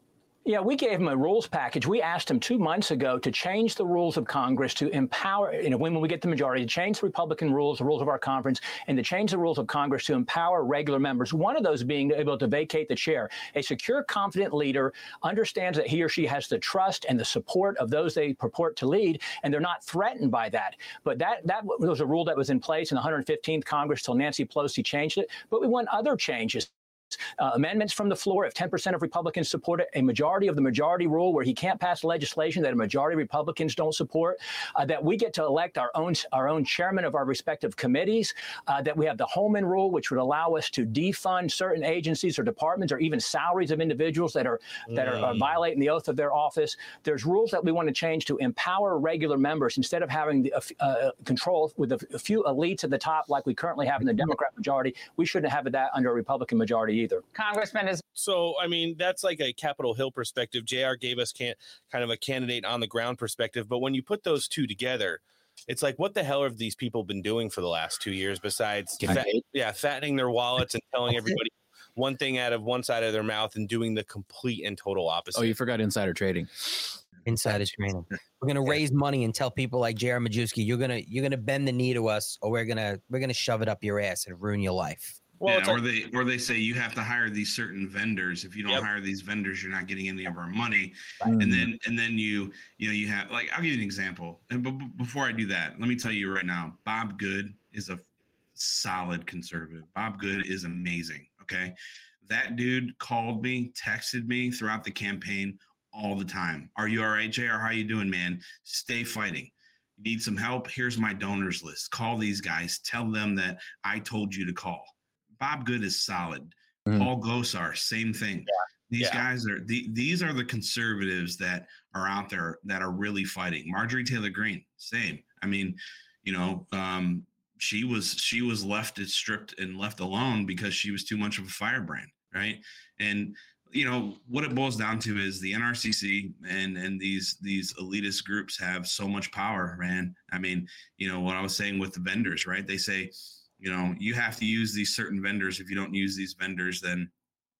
Yeah, we gave him a rules package. We asked him 2 months ago to change the rules of Congress to empower, when we get the majority, to change the Republican rules, the rules of our conference, and to change the rules of Congress to empower regular members. One of those being able to vacate the chair. A secure, confident leader understands that he or she has the trust and the support of those they purport to lead, and they're not threatened by that. But that was a rule that was in place in the 115th Congress till Nancy Pelosi changed it. But we want other changes. Amendments from the floor. If 10% of Republicans support it, a majority of the majority rule where he can't pass legislation that a majority of Republicans don't support, that we get to elect our own chairman of our respective committees, that we have the Holman rule, which would allow us to defund certain agencies or departments or even salaries of individuals that are violating the oath of their office. There's rules that we want to change to empower regular members instead of having the control with a few elites at the top like we currently have in the Democrat majority. We shouldn't have that under a Republican majority either. Congressman is so. I mean, that's like a Capitol Hill perspective. JR gave us kind of a candidate on the ground perspective, but when you put those two together, it's like, what the hell have these people been doing for the last 2 years besides fattening their wallets and telling everybody one thing out of one side of their mouth and doing the complete and total opposite? Oh, you forgot insider trading. Insider trading. We're gonna raise money and tell people like J.R. Majewski, you're gonna bend the knee to us, or we're gonna shove it up your ass and ruin your life. Well, yeah, or they say you have to hire these certain vendors. If you don't hire these vendors, you're not getting any of our money. And then you have, like, I'll give you an example. And before I do that, let me tell you right now, Bob Good is a solid conservative. Bob Good is amazing. Okay, that dude called me, texted me throughout the campaign all the time. Are you all right, JR? How you doing, man? Stay fighting. You need some help? Here's my donors list. Call these guys. Tell them that I told you to call. Bob Good is solid. Paul Gosar, same thing. These guys are these are the conservatives that are out there that are really fighting. Marjorie Taylor Greene, same. I mean, she was left stripped and left alone because she was too much of a firebrand, right? And what it boils down to is the NRCC and these elitist groups have so much power, man. I mean, what I was saying with the vendors, right? They say, you have to use these certain vendors. If you don't use these vendors, then,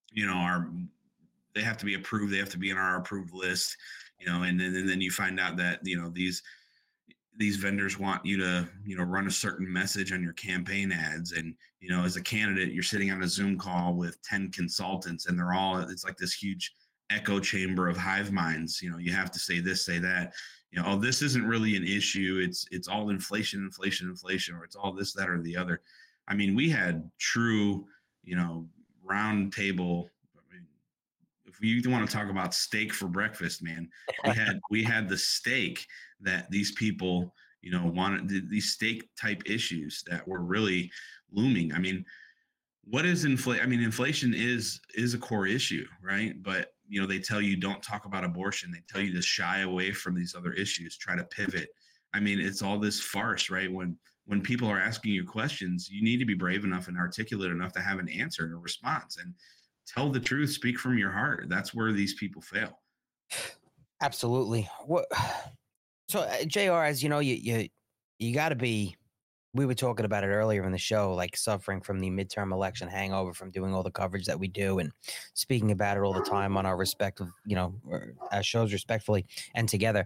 they have to be approved. They have to be in our approved list, and then you find out that, these vendors want you to, run a certain message on your campaign ads. And, as a candidate, you're sitting on a Zoom call with 10 consultants and it's like this huge echo chamber of hive minds. You have to say this, say that. This isn't really an issue. It's all inflation, or it's all this, that, or the other. I mean, we had true, round table. I mean, if you want to talk about steak for breakfast, man, we had the steak that these people, wanted, these steak type issues that were really looming. I mean, what is inflation? I mean, inflation is a core issue, right? But they tell you don't talk about abortion. They tell you to shy away from these other issues, try to pivot. I mean, it's all this farce, right? When people are asking you questions, you need to be brave enough and articulate enough to have an answer and a response and tell the truth, speak from your heart. That's where these people fail. Absolutely. So, JR, as you know, you got to be. We were talking about it earlier in the show, like suffering from the midterm election hangover from doing all the coverage that we do and speaking about it all the time on our respective, shows respectfully and together.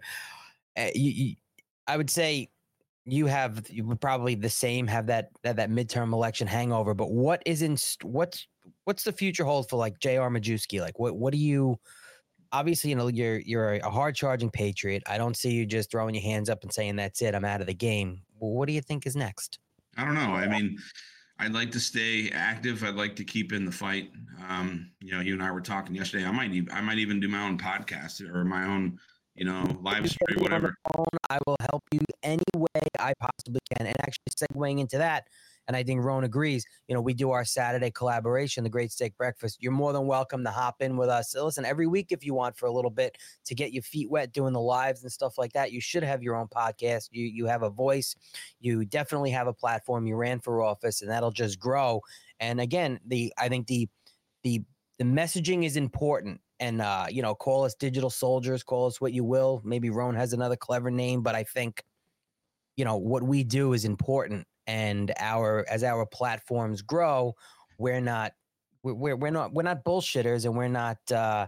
I would say you would probably the same, have that midterm election hangover. But what's the future hold for like J.R. Majewski? Like what do you? Obviously, you're a hard charging patriot. I don't see you just throwing your hands up and saying that's it, I'm out of the game. Well, what do you think is next? I don't know. I mean, I'd like to stay active. I'd like to keep in the fight. You and I were talking yesterday. I might even do my own podcast or my own, live stream, whatever. I will help you any way I possibly can. And actually segueing into that, and I think Ron agrees, we do our Saturday collaboration, the Great Steak Breakfast. You're more than welcome to hop in with us. Listen, every week if you want for a little bit to get your feet wet doing the lives and stuff like that, you should have your own podcast. You have a voice. You definitely have a platform. You ran for office, and that'll just grow. And again, I think the messaging is important. And, call us digital soldiers, call us what you will. Maybe Ron has another clever name, but I think, what we do is important. And as our platforms grow, we're not bullshitters, and we're not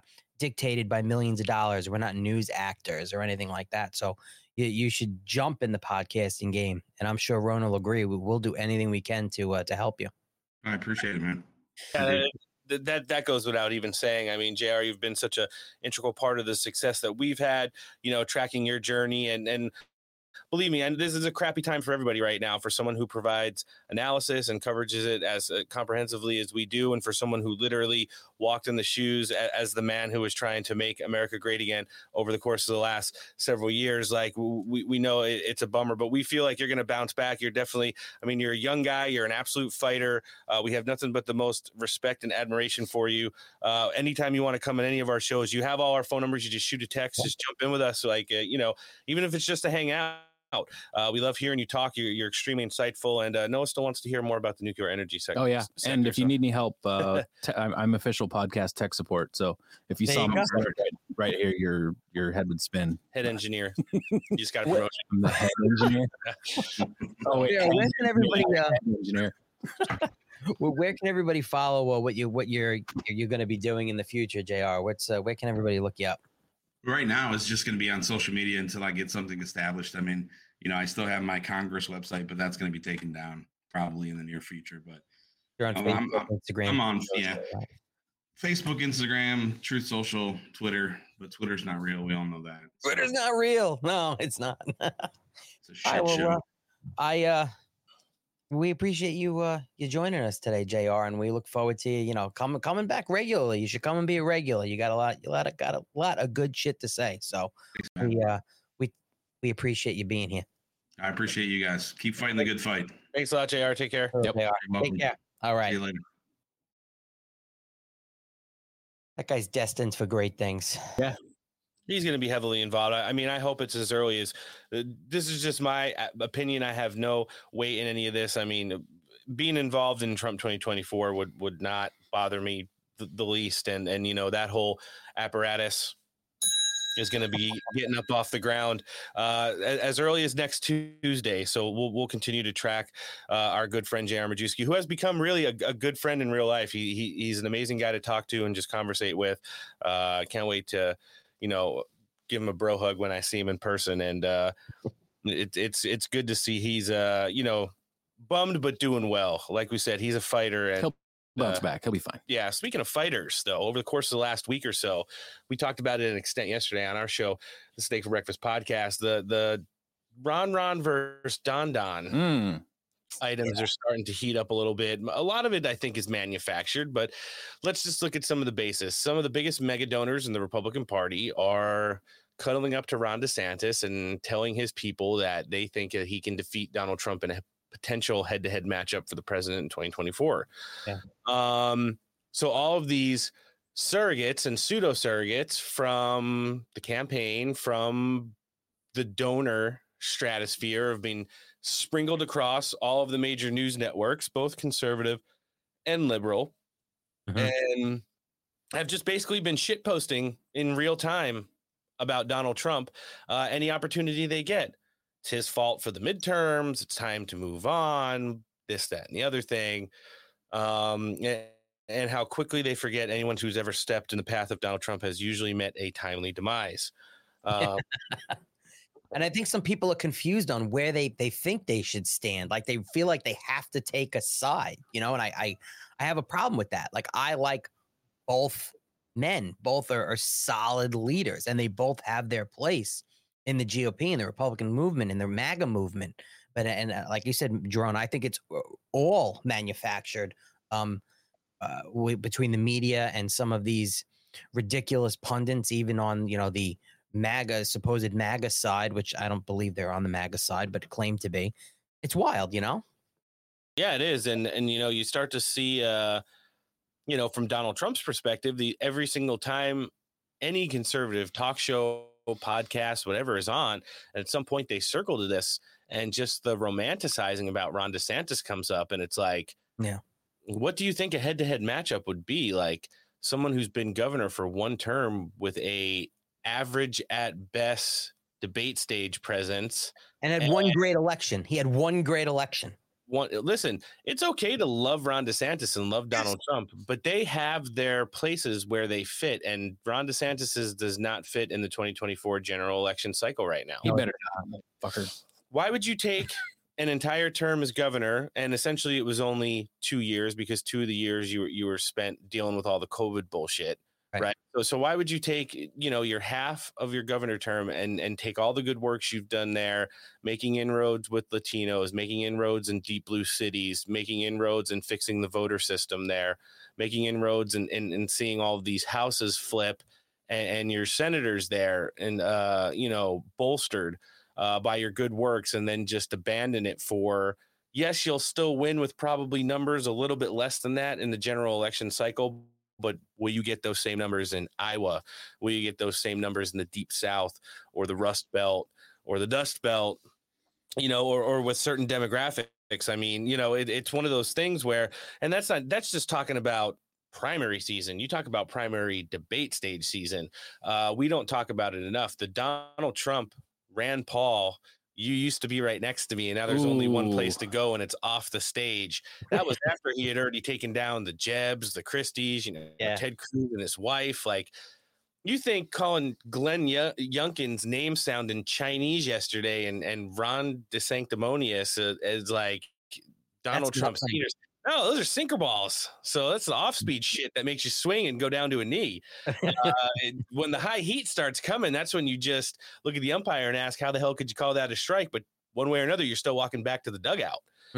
dictated by millions of dollars. We're not news actors or anything like that. So you should jump in the podcasting game, and I'm sure Rona will agree. We'll do anything we can to help you. I appreciate it, man. That goes without even saying. I mean, JR, you've been such a integral part of the success that we've had, tracking your journey and believe me, and this is a crappy time for everybody right now, for someone who provides analysis and coverages it as comprehensively as we do, and for someone who literally walked in the shoes as the man who was trying to make America great again over the course of the last several years. Like, we know it's a bummer, but we feel like you're going to bounce back. You're definitely, you're a young guy. You're an absolute fighter. We have nothing but the most respect and admiration for you. Anytime you want to come in any of our shows, you have all our phone numbers. You just shoot a text, just jump in with us. Like, even if it's just to hang out. We love hearing you talk. You're extremely insightful, and Noah still wants to hear more about the nuclear energy sector. Oh yeah, and if you need any help, I'm official podcast tech support. So if you saw me right here, your head would spin. Head engineer. You just got a promotion. I'm the head engineer. Oh wait, yeah, where can everybody? Engineer. Well, where can everybody follow what you're going to be doing in the future, JR? Where can everybody look you up? Right now, it's just going to be on social media until I get something established. I still have my Congress website, but that's going to be taken down probably in the near future. But you're on Facebook, Instagram. I'm on, Facebook, Instagram, Truth Social, Twitter, but Twitter's not real. We all know that. So. Twitter's not real. No, it's not. It's a shit show. We appreciate you joining us today, JR, and we look forward to you coming back regularly. You should come and be a regular. You got a lot of good shit to say. So we appreciate you being here. I appreciate you guys. Keep fighting the good fight. Thanks a lot, JR. Take care. Yep. Take care. All right. See you later. That guy's destined for great things. Yeah. He's going to be heavily involved. I hope it's as early as this is just my opinion. I have no weight in any of this. Being involved in Trump 2024 would not bother me the least. And that whole apparatus is going to be getting up off the ground as early as next Tuesday. So we'll continue to track our good friend J.R. Majewski, who has become really a good friend in real life. He's an amazing guy to talk to and just conversate with. Can't wait to give him a bro hug when I see him in person. And it's good to see he's, bummed, but doing well. Like we said, he's a fighter. And he'll bounce back. He'll be fine. Yeah. Speaking of fighters, though, over the course of the last week or so, we talked about it an extent yesterday on our show, the Steak for Breakfast podcast, the Ron versus Don items are starting to heat up a little bit. A lot of it, I think, is manufactured, but let's just look at some of the basis. Some of the biggest mega donors in the Republican Party are cuddling up to Ron DeSantis and telling his people that they think that he can defeat Donald Trump in a potential head-to-head matchup for the president in 2024. Yeah. So all of these surrogates and pseudo surrogates from the campaign, from the donor stratosphere, have been sprinkled across all of the major news networks, both conservative and liberal, and have just basically been shitposting in real time about Donald Trump any opportunity they get. It's his fault for the midterms. It's time to move on, this, that, and the other thing. And how quickly they forget anyone who's ever stepped in the path of Donald Trump has usually met a timely demise. And I think some people are confused on where they think they should stand. Like they feel like they have to take a side, and I have a problem with that. Like I like both men, both are solid leaders, and they both have their place in the GOP and the Republican movement and their MAGA movement. But like you said, Jerome, I think it's all manufactured between the media and some of these ridiculous pundits, even on the supposed MAGA side, which I don't believe they're on the MAGA side, but claim to be. It's wild, Yeah, it is. And you start to see, from Donald Trump's perspective, every single time any conservative talk show, podcast, whatever is on, and at some point they circle to this, and just the romanticizing about Ron DeSantis comes up, and it's like, yeah, what do you think a head-to-head matchup would be? Like someone who's been governor for one term with a average at best debate stage presence and had one great election. He had one great election. listen, it's okay to love Ron DeSantis and love Donald Trump, but they have their places where they fit, and Ron DeSantis does not fit in the 2024 general election cycle right now. He better not, fucker. Why would you take an entire term as governor, and essentially it was only 2 years because 2 of the years you were spent dealing with all the COVID bullshit, right? So why would you take, your half of your governor term and take all the good works you've done there, making inroads with Latinos, making inroads in deep blue cities, making inroads in fixing the voter system there, making inroads in seeing all of these houses flip and your senators there and, bolstered by your good works, and then just abandon it for, yes, you'll still win with probably numbers a little bit less than that in the general election cycle. But will you get those same numbers in Iowa? Will you get those same numbers in the Deep South or the Rust Belt or the Dust Belt, or with certain demographics? I mean, it's one of those things where, and that's just talking about primary season. You talk about primary debate stage season. We don't talk about it enough. The Donald Trump, Rand Paul, you used to be right next to me, and now there's only one place to go, and it's off the stage. That was after he had already taken down the Jebs, the Christies, Ted Cruz and his wife. Like, you think calling Glenn Youngkin's name sounding Chinese yesterday and Ron DeSanctimonious as like Donald Trump Sr. No, those are sinker balls. So that's the off-speed shit that makes you swing and go down to a knee. When the high heat starts coming, that's when you just look at the umpire and ask, how the hell could you call that a strike? But one way or another, you're still walking back to the dugout.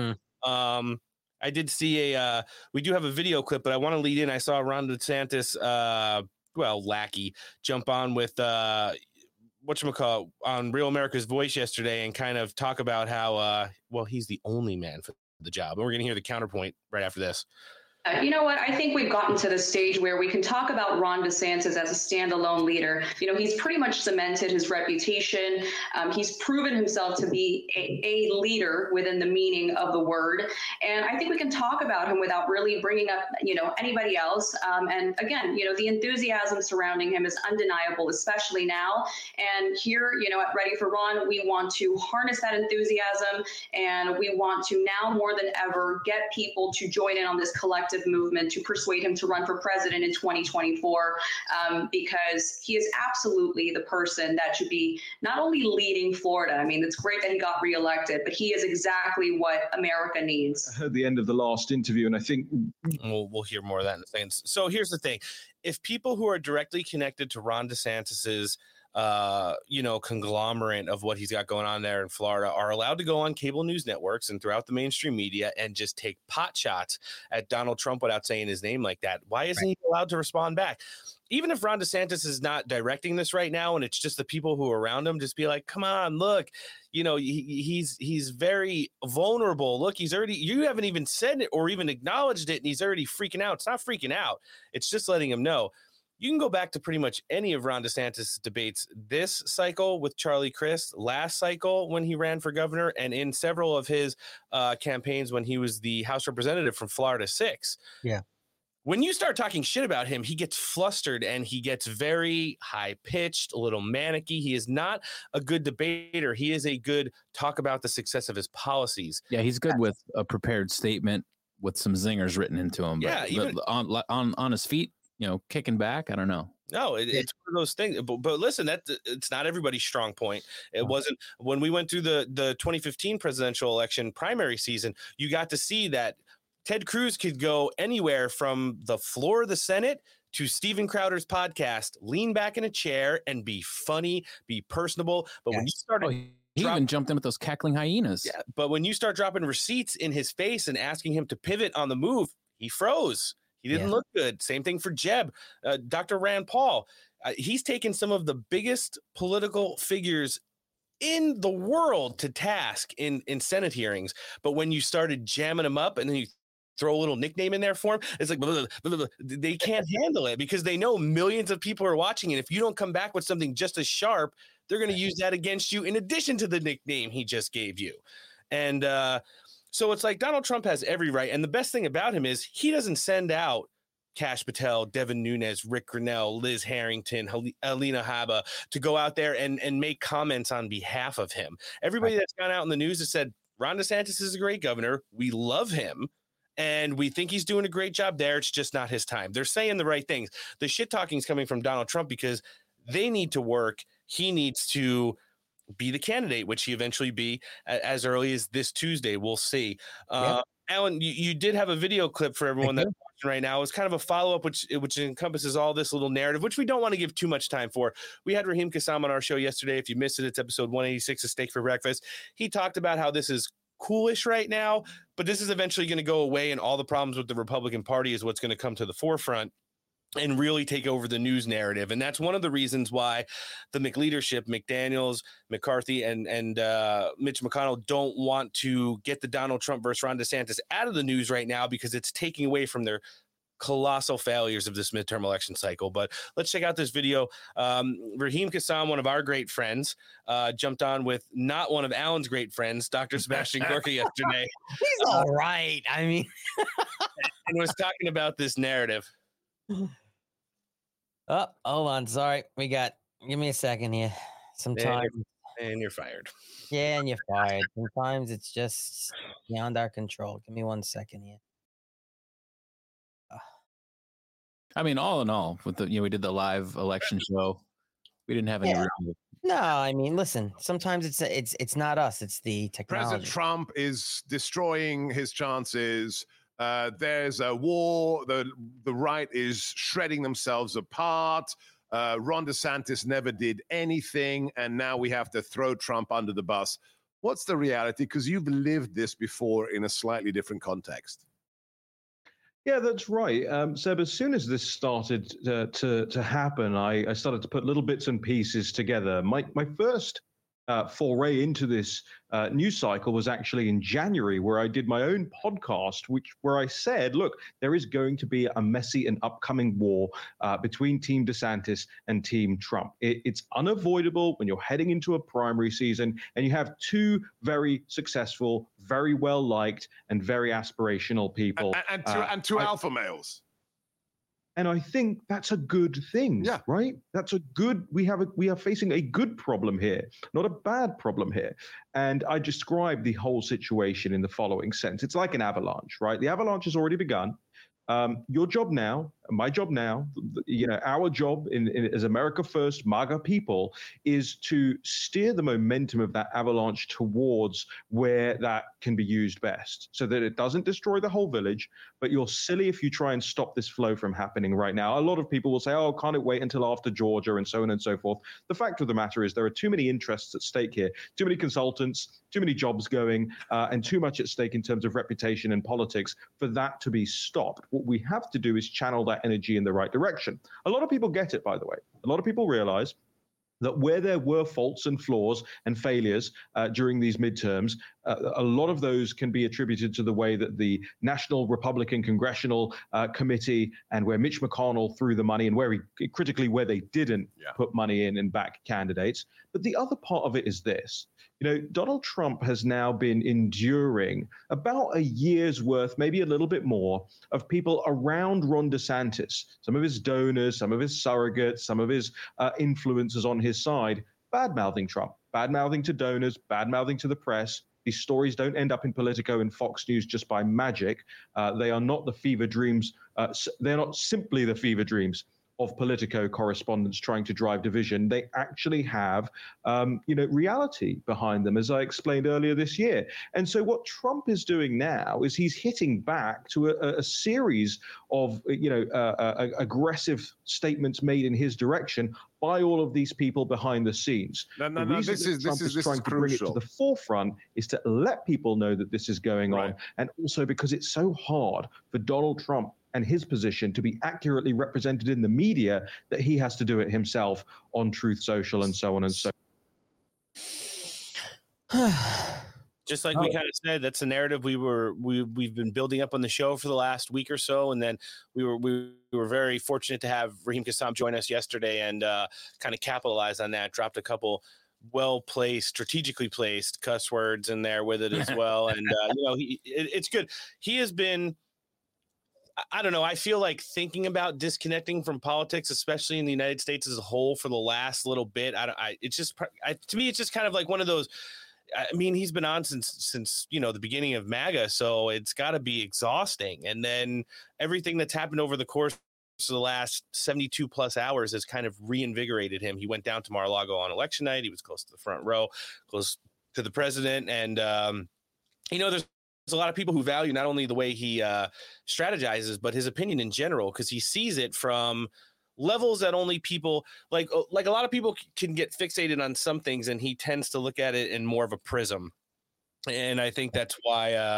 I did see we do have a video clip, but I want to lead in. I saw Ron DeSantis, lackey, jump on with whatchamacallit on Real America's Voice yesterday and kind of talk about how, he's the only man for the job. And we're going to hear the counterpoint right after this. You know what? I think we've gotten to the stage where we can talk about Ron DeSantis as a standalone leader. He's pretty much cemented his reputation. He's proven himself to be a leader within the meaning of the word. And I think we can talk about him without really bringing up, anybody else. And again, the enthusiasm surrounding him is undeniable, especially now. And here, at Ready for Ron, we want to harness that enthusiasm, and we want to now more than ever get people to join in on this collective movement to persuade him to run for president in 2024, because he is absolutely the person that should be not only leading Florida. I mean, it's great that he got reelected, but he is exactly what America needs. I heard the end of the last interview, and I think we'll hear more of that in a second. So here's the thing. If people who are directly connected to Ron DeSantis's conglomerate of what he's got going on there in Florida are allowed to go on cable news networks and throughout the mainstream media and just take pot shots at Donald Trump without saying his name like that, why isn't he allowed to respond back? Even if Ron DeSantis is not directing this right now and it's just the people who are around him, just be like, come on, look, he's very vulnerable. Look, you haven't even said it or even acknowledged it, and he's already freaking out. It's not freaking out. It's just letting him know. You can go back to pretty much any of Ron DeSantis' debates this cycle with Charlie Crist, last cycle when he ran for governor, and in several of his campaigns when he was the House representative from Florida 6. Yeah. When you start talking shit about him, he gets flustered and he gets very high-pitched, a little manicky. He is not a good debater. He is a good talk about the success of his policies. Yeah, he's good with a prepared statement with some zingers written into him. But, even on his feet, kicking back, I don't know. No, it's one of those things. But listen, it's not everybody's strong point. It wasn't when we went through the 2015 presidential election primary season. You got to see that Ted Cruz could go anywhere from the floor of the Senate to Steven Crowder's podcast, lean back in a chair and be funny, be personable. But when you started, he even jumped in with those cackling hyenas. Yeah, but when you start dropping receipts in his face and asking him to pivot on the move, he froze. He didn't look good. Same thing for Jeb. Dr. Rand Paul. He's taken some of the biggest political figures in the world to task in Senate hearings. But when you started jamming him up and then you throw a little nickname in there for him, it's like, blah, blah, blah, blah. They can't handle it because they know millions of people are watching. And if you don't come back with something just as sharp, they're going to use that against you in addition to the nickname he just gave you. And, so it's like Donald Trump has every right. And the best thing about him is he doesn't send out Kash Patel, Devin Nunes, Rick Grinnell, Liz Harrington, Alina Habba to go out there and make comments on behalf of him. Everybody that's gone out in the news has said, Ron DeSantis is a great governor. We love him. And we think he's doing a great job there. It's just not his time. They're saying the right things. The shit talking is coming from Donald Trump because they need to work. He needs to be the candidate, which he eventually be as early as this Tuesday. We'll see. Alan, you did have a video clip for everyone that's watching right now. It's kind of a follow-up, which encompasses all this little narrative, which we don't want to give too much time for. We had Raheem Kassam on our show yesterday. If you missed it, it's episode 186 of Steak for Breakfast. He talked about how this is coolish right now, but this is eventually going to go away, and all the problems with the Republican Party is what's going to come to the forefront and really take over the news narrative. And that's one of the reasons why the McLeadership, McDaniels, McCarthy, and Mitch McConnell don't want to get the Donald Trump versus Ron DeSantis out of the news right now, because it's taking away from their colossal failures of this midterm election cycle. But let's check out this video. Raheem Kassam, one of our great friends, jumped on with not one of Alan's great friends, Dr. Sebastian Gorka, yesterday. He's all right. I mean, and was talking about this narrative. Oh, hold on. Sorry. Give me a second here. Sometimes. And you're fired. Yeah, and you're fired. Sometimes it's just beyond our control. Give me 1 second here. I mean, all in all, with we did the live election show. We didn't have any. No, I mean, listen. Sometimes it's not us. It's the technology. President Trump is destroying his chances. There's a war. The right is shredding themselves apart. Ron DeSantis never did anything, and now we have to throw Trump under the bus. What's the reality? Because you've lived this before in a slightly different context. Yeah, that's right. Seb, as soon as this started to happen, I started to put little bits and pieces together. My first foray into this news cycle was actually in January, where I did my own podcast, where I said, look, there is going to be a messy and upcoming war between Team DeSantis and Team Trump. It's unavoidable when you're heading into a primary season and you have two very successful, very well-liked, and very aspirational people. And two alpha males. And I think that's a good thing, right? That's a good. We are facing a good problem here, not a bad problem here. And I describe the whole situation in the following sense: it's like an avalanche, right? The avalanche has already begun. Your job now, my job now, our job as America First MAGA people is to steer the momentum of that avalanche towards where that can be used best, so that it doesn't destroy the whole village. But you're silly if you try and stop this flow from happening right now. A lot of people will say, oh, can't it wait until after Georgia, and so on and so forth. The fact of the matter is there are too many interests at stake here, too many consultants, too many jobs going, and too much at stake in terms of reputation and politics for that to be stopped. What we have to do is channel that energy in the right direction. A lot of people get it, by the way. A lot of people realize that where there were faults and flaws and failures during these midterms, a lot of those can be attributed to the way that the National Republican Congressional Committee, and where Mitch McConnell threw the money, and where they didn't put money in and back candidates. But the other part of it is this. Donald Trump has now been enduring about a year's worth, maybe a little bit more, of people around Ron DeSantis, some of his donors, some of his surrogates, some of his influencers on his side, bad-mouthing Trump, bad-mouthing to donors, bad-mouthing to the press. These stories don't end up in Politico and Fox News just by magic. They are not the fever dreams. They're not simply the fever dreams of Politico correspondents trying to drive division. They actually have, reality behind them, as I explained earlier this year. And so what Trump is doing now is he's hitting back to a series of, aggressive statements made in his direction by all of these people behind the scenes. This is trying to bring it to the forefront is to let people know that this is going on, and also because it's so hard for Donald Trump and his position to be accurately represented in the media that he has to do it himself on Truth Social and so on and so. Just like we kind of said, that's a narrative we've been building up on the show for the last week or so, and then we were very fortunate to have Raheem Kassam join us yesterday and kind of capitalize on that. Dropped a couple well-placed, strategically placed cuss words in there with it as well, and it's good. He has been. I don't know. I feel like thinking about disconnecting from politics, especially in the United States as a whole, for the last little bit. To me, it's just kind of like one of those I mean, he's been on since the beginning of MAGA, so it's got to be exhausting. And then everything that's happened over the course of the last 72 plus hours has kind of reinvigorated him. He went down to Mar-a-Lago on election night. He was close to the front row, close to the president. And, there's a lot of people who value not only the way he strategizes, but his opinion in general, because he sees it from levels that only people like a lot of people can get fixated on some things, and he tends to look at it in more of a prism. And I think that's why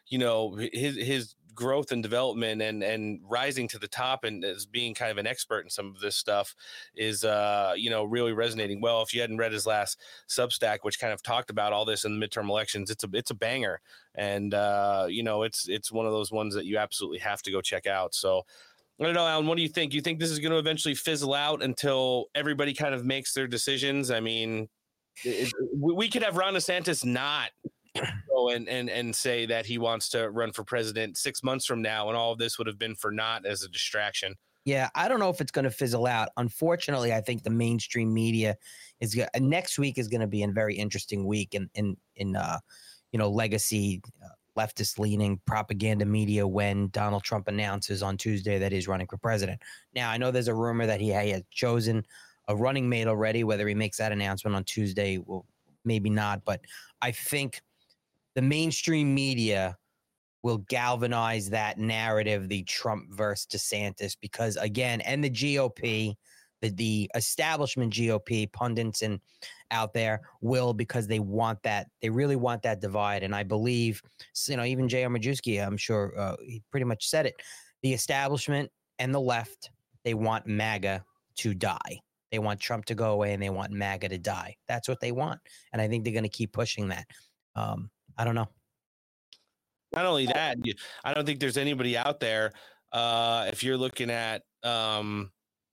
his growth and development and rising to the top and as being kind of an expert in some of this stuff is really resonating well. If you hadn't read his last Substack, which kind of talked about all this in the midterm elections, it's a banger. And it's one of those ones that you absolutely have to go check out. So I don't know, Alan, what do you think? You think this is going to eventually fizzle out until everybody kind of makes their decisions? I mean, we could have Ron DeSantis not go and say that he wants to run for president 6 months from now, and all of this would have been for naught as a distraction. Yeah, I don't know if it's going to fizzle out. Unfortunately, I think the mainstream media is next week is going to be a very interesting week in legacy leftist-leaning propaganda media when Donald Trump announces on Tuesday that he's running for president. Now, I know there's a rumor that he has chosen a running mate already. Whether he makes that announcement on Tuesday, well, maybe not. But I think the mainstream media will galvanize that narrative, the Trump versus DeSantis, because, again, and the GOP, the establishment GOP pundits and out there will, because they want that. They really want that divide. And I believe, even J.R. Majewski, I'm sure he pretty much said it. The establishment and the left, they want MAGA to die. They want Trump to go away and they want MAGA to die. That's what they want. And I think they're going to keep pushing that. I don't know. Not only that, I don't think there's anybody out there. If you're looking at the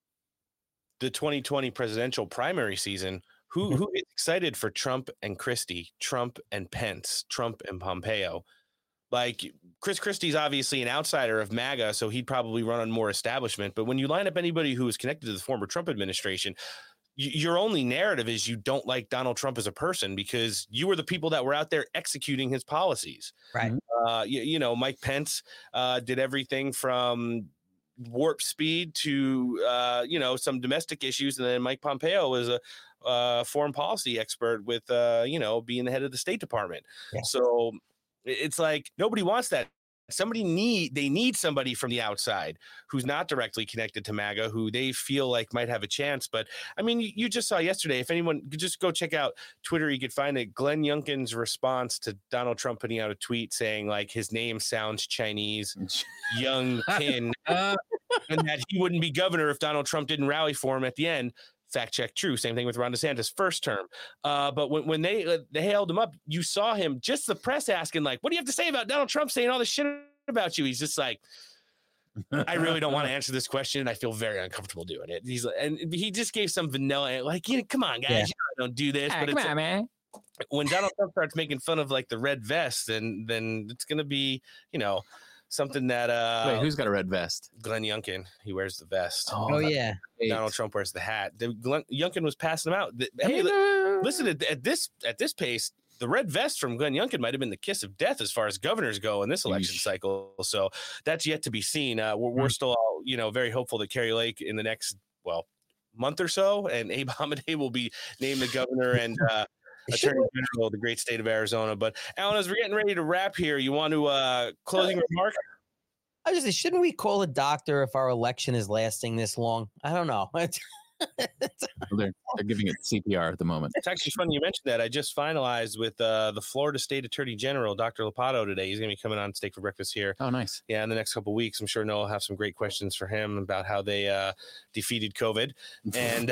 2020 presidential primary season, who is excited for Trump and Christie, Trump and Pence, Trump and Pompeo? Like, Chris Christie's obviously an outsider of MAGA, so he'd probably run on more establishment. But when you line up anybody who is connected to the former Trump administration, your only narrative is you don't like Donald Trump as a person because you were the people that were out there executing his policies. Right. Mike Pence did everything from warp speed to, some domestic issues. And then Mike Pompeo was a foreign policy expert with, being the head of the State Department. Yeah. So it's like nobody wants that. They need somebody from the outside who's not directly connected to MAGA, who they feel like might have a chance. But I mean, you just saw yesterday, if anyone could just go check out Twitter, you could find it. Glenn Youngkin's response to Donald Trump putting out a tweet saying like his name sounds Chinese, Young Kin, and that he wouldn't be governor if Donald Trump didn't rally for him at the end. Fact check, true. Same thing with Ron DeSantis first term. But when they hailed him up, you saw him, just the press asking like, what do you have to say about Donald Trump saying all this shit about you? He's just like, I really don't want to answer this question. I feel very uncomfortable doing it. And he just gave some vanilla, like, come on, guys, Yeah. don't do this. But come on, man. When Donald Trump starts making fun of like the red vest, then it's going to be, something that Wait, who's got a red vest? Glenn Youngkin. He wears the vest. Oh yeah. Donald Trump wears the hat. Youngkin was passing them out. Hey, listen, at this pace, the red vest from Glenn Youngkin might have been the kiss of death as far as governors go in this election cycle. So that's yet to be seen. We're still all, very hopeful that Carrie Lake in the next month or so, and Abe Hamadeh will be named the governor and Attorney General of the great state of Arizona. But Alan, as we're getting ready to wrap here, you want to closing remark? I just say, shouldn't we call a doctor if our election is lasting this long? I don't know. They're giving it CPR at the moment. It's actually funny you mentioned that. I just finalized with the Florida State Attorney General, Dr. Lopato, today. He's going to be coming on Steak for Breakfast here. Oh, nice. Yeah, in the next couple of weeks. I'm sure Noah will have some great questions for him about how they defeated COVID. And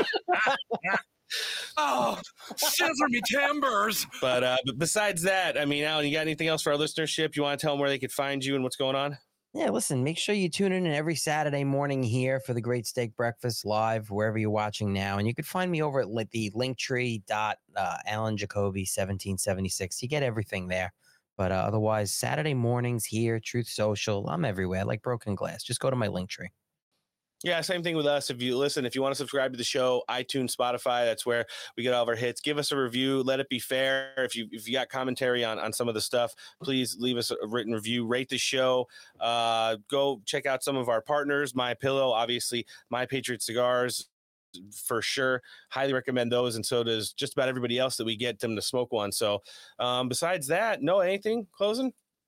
oh, scissor me timbers. But besides that, I mean, Alan, you got anything else for our listenership? You want to tell them where they could find you and what's going on? Yeah, listen, make sure you tune in every Saturday morning here for the Great Steak Breakfast live, wherever you're watching now. And you can find me over at the linktree.Alan Jacoby 1776. You get everything there. But otherwise, Saturday mornings here, Truth Social, I'm everywhere, like broken glass. Just go to my Linktree. Yeah, same thing with us. If you want to subscribe to the show, iTunes, Spotify, that's where we get all of our hits. Give us a review. Let it be fair. If you got commentary on some of the stuff, please leave us a written review. Rate the show. Go check out some of our partners. MyPillow, obviously, My Patriot Cigars, for sure. Highly recommend those, and so does just about everybody else that we get them to smoke one. So besides that, no, anything closing?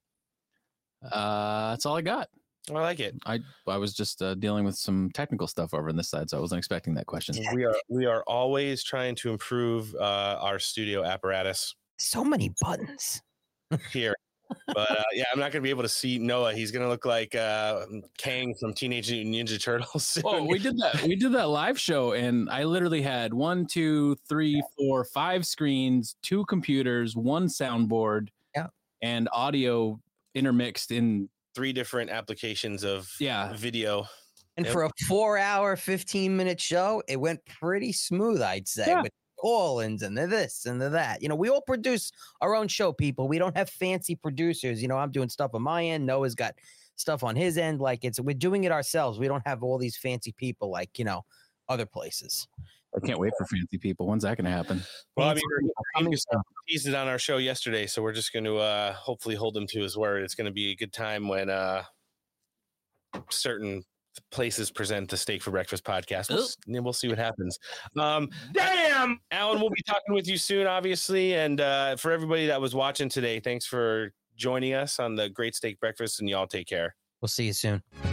That's all I got. I like it. I was just dealing with some technical stuff over on this side, so I wasn't expecting that question. We are always trying to improve our studio apparatus. So many buttons here. But yeah, I'm not going to be able to see Noah. He's going to look like Kang from Teenage Mutant Ninja Turtles soon. Oh, we did that. We did that live show, and I literally had 1, 2, 3, 4, 5 screens, 2 computers, 1 soundboard, and audio intermixed in 3 different applications of video. And for a 4-hour, 15-minute show, it went pretty smooth, I'd say. Yeah. With call-ins and the this and the that. We all produce our own show, people. We don't have fancy producers. I'm doing stuff on my end. Noah's got stuff on his end. We're doing it ourselves. We don't have all these fancy people like, other places. I can't wait for fancy people. When's that going to happen? Well, he teased it on our show yesterday, so we're just going to hopefully hold him to his word. It's going to be a good time when certain places present the Steak for Breakfast podcast. We'll see what happens. Damn, Alan, we'll be talking with you soon, obviously. And for everybody that was watching today, thanks for joining us on the Great Steak Breakfast, and y'all take care. We'll see you soon.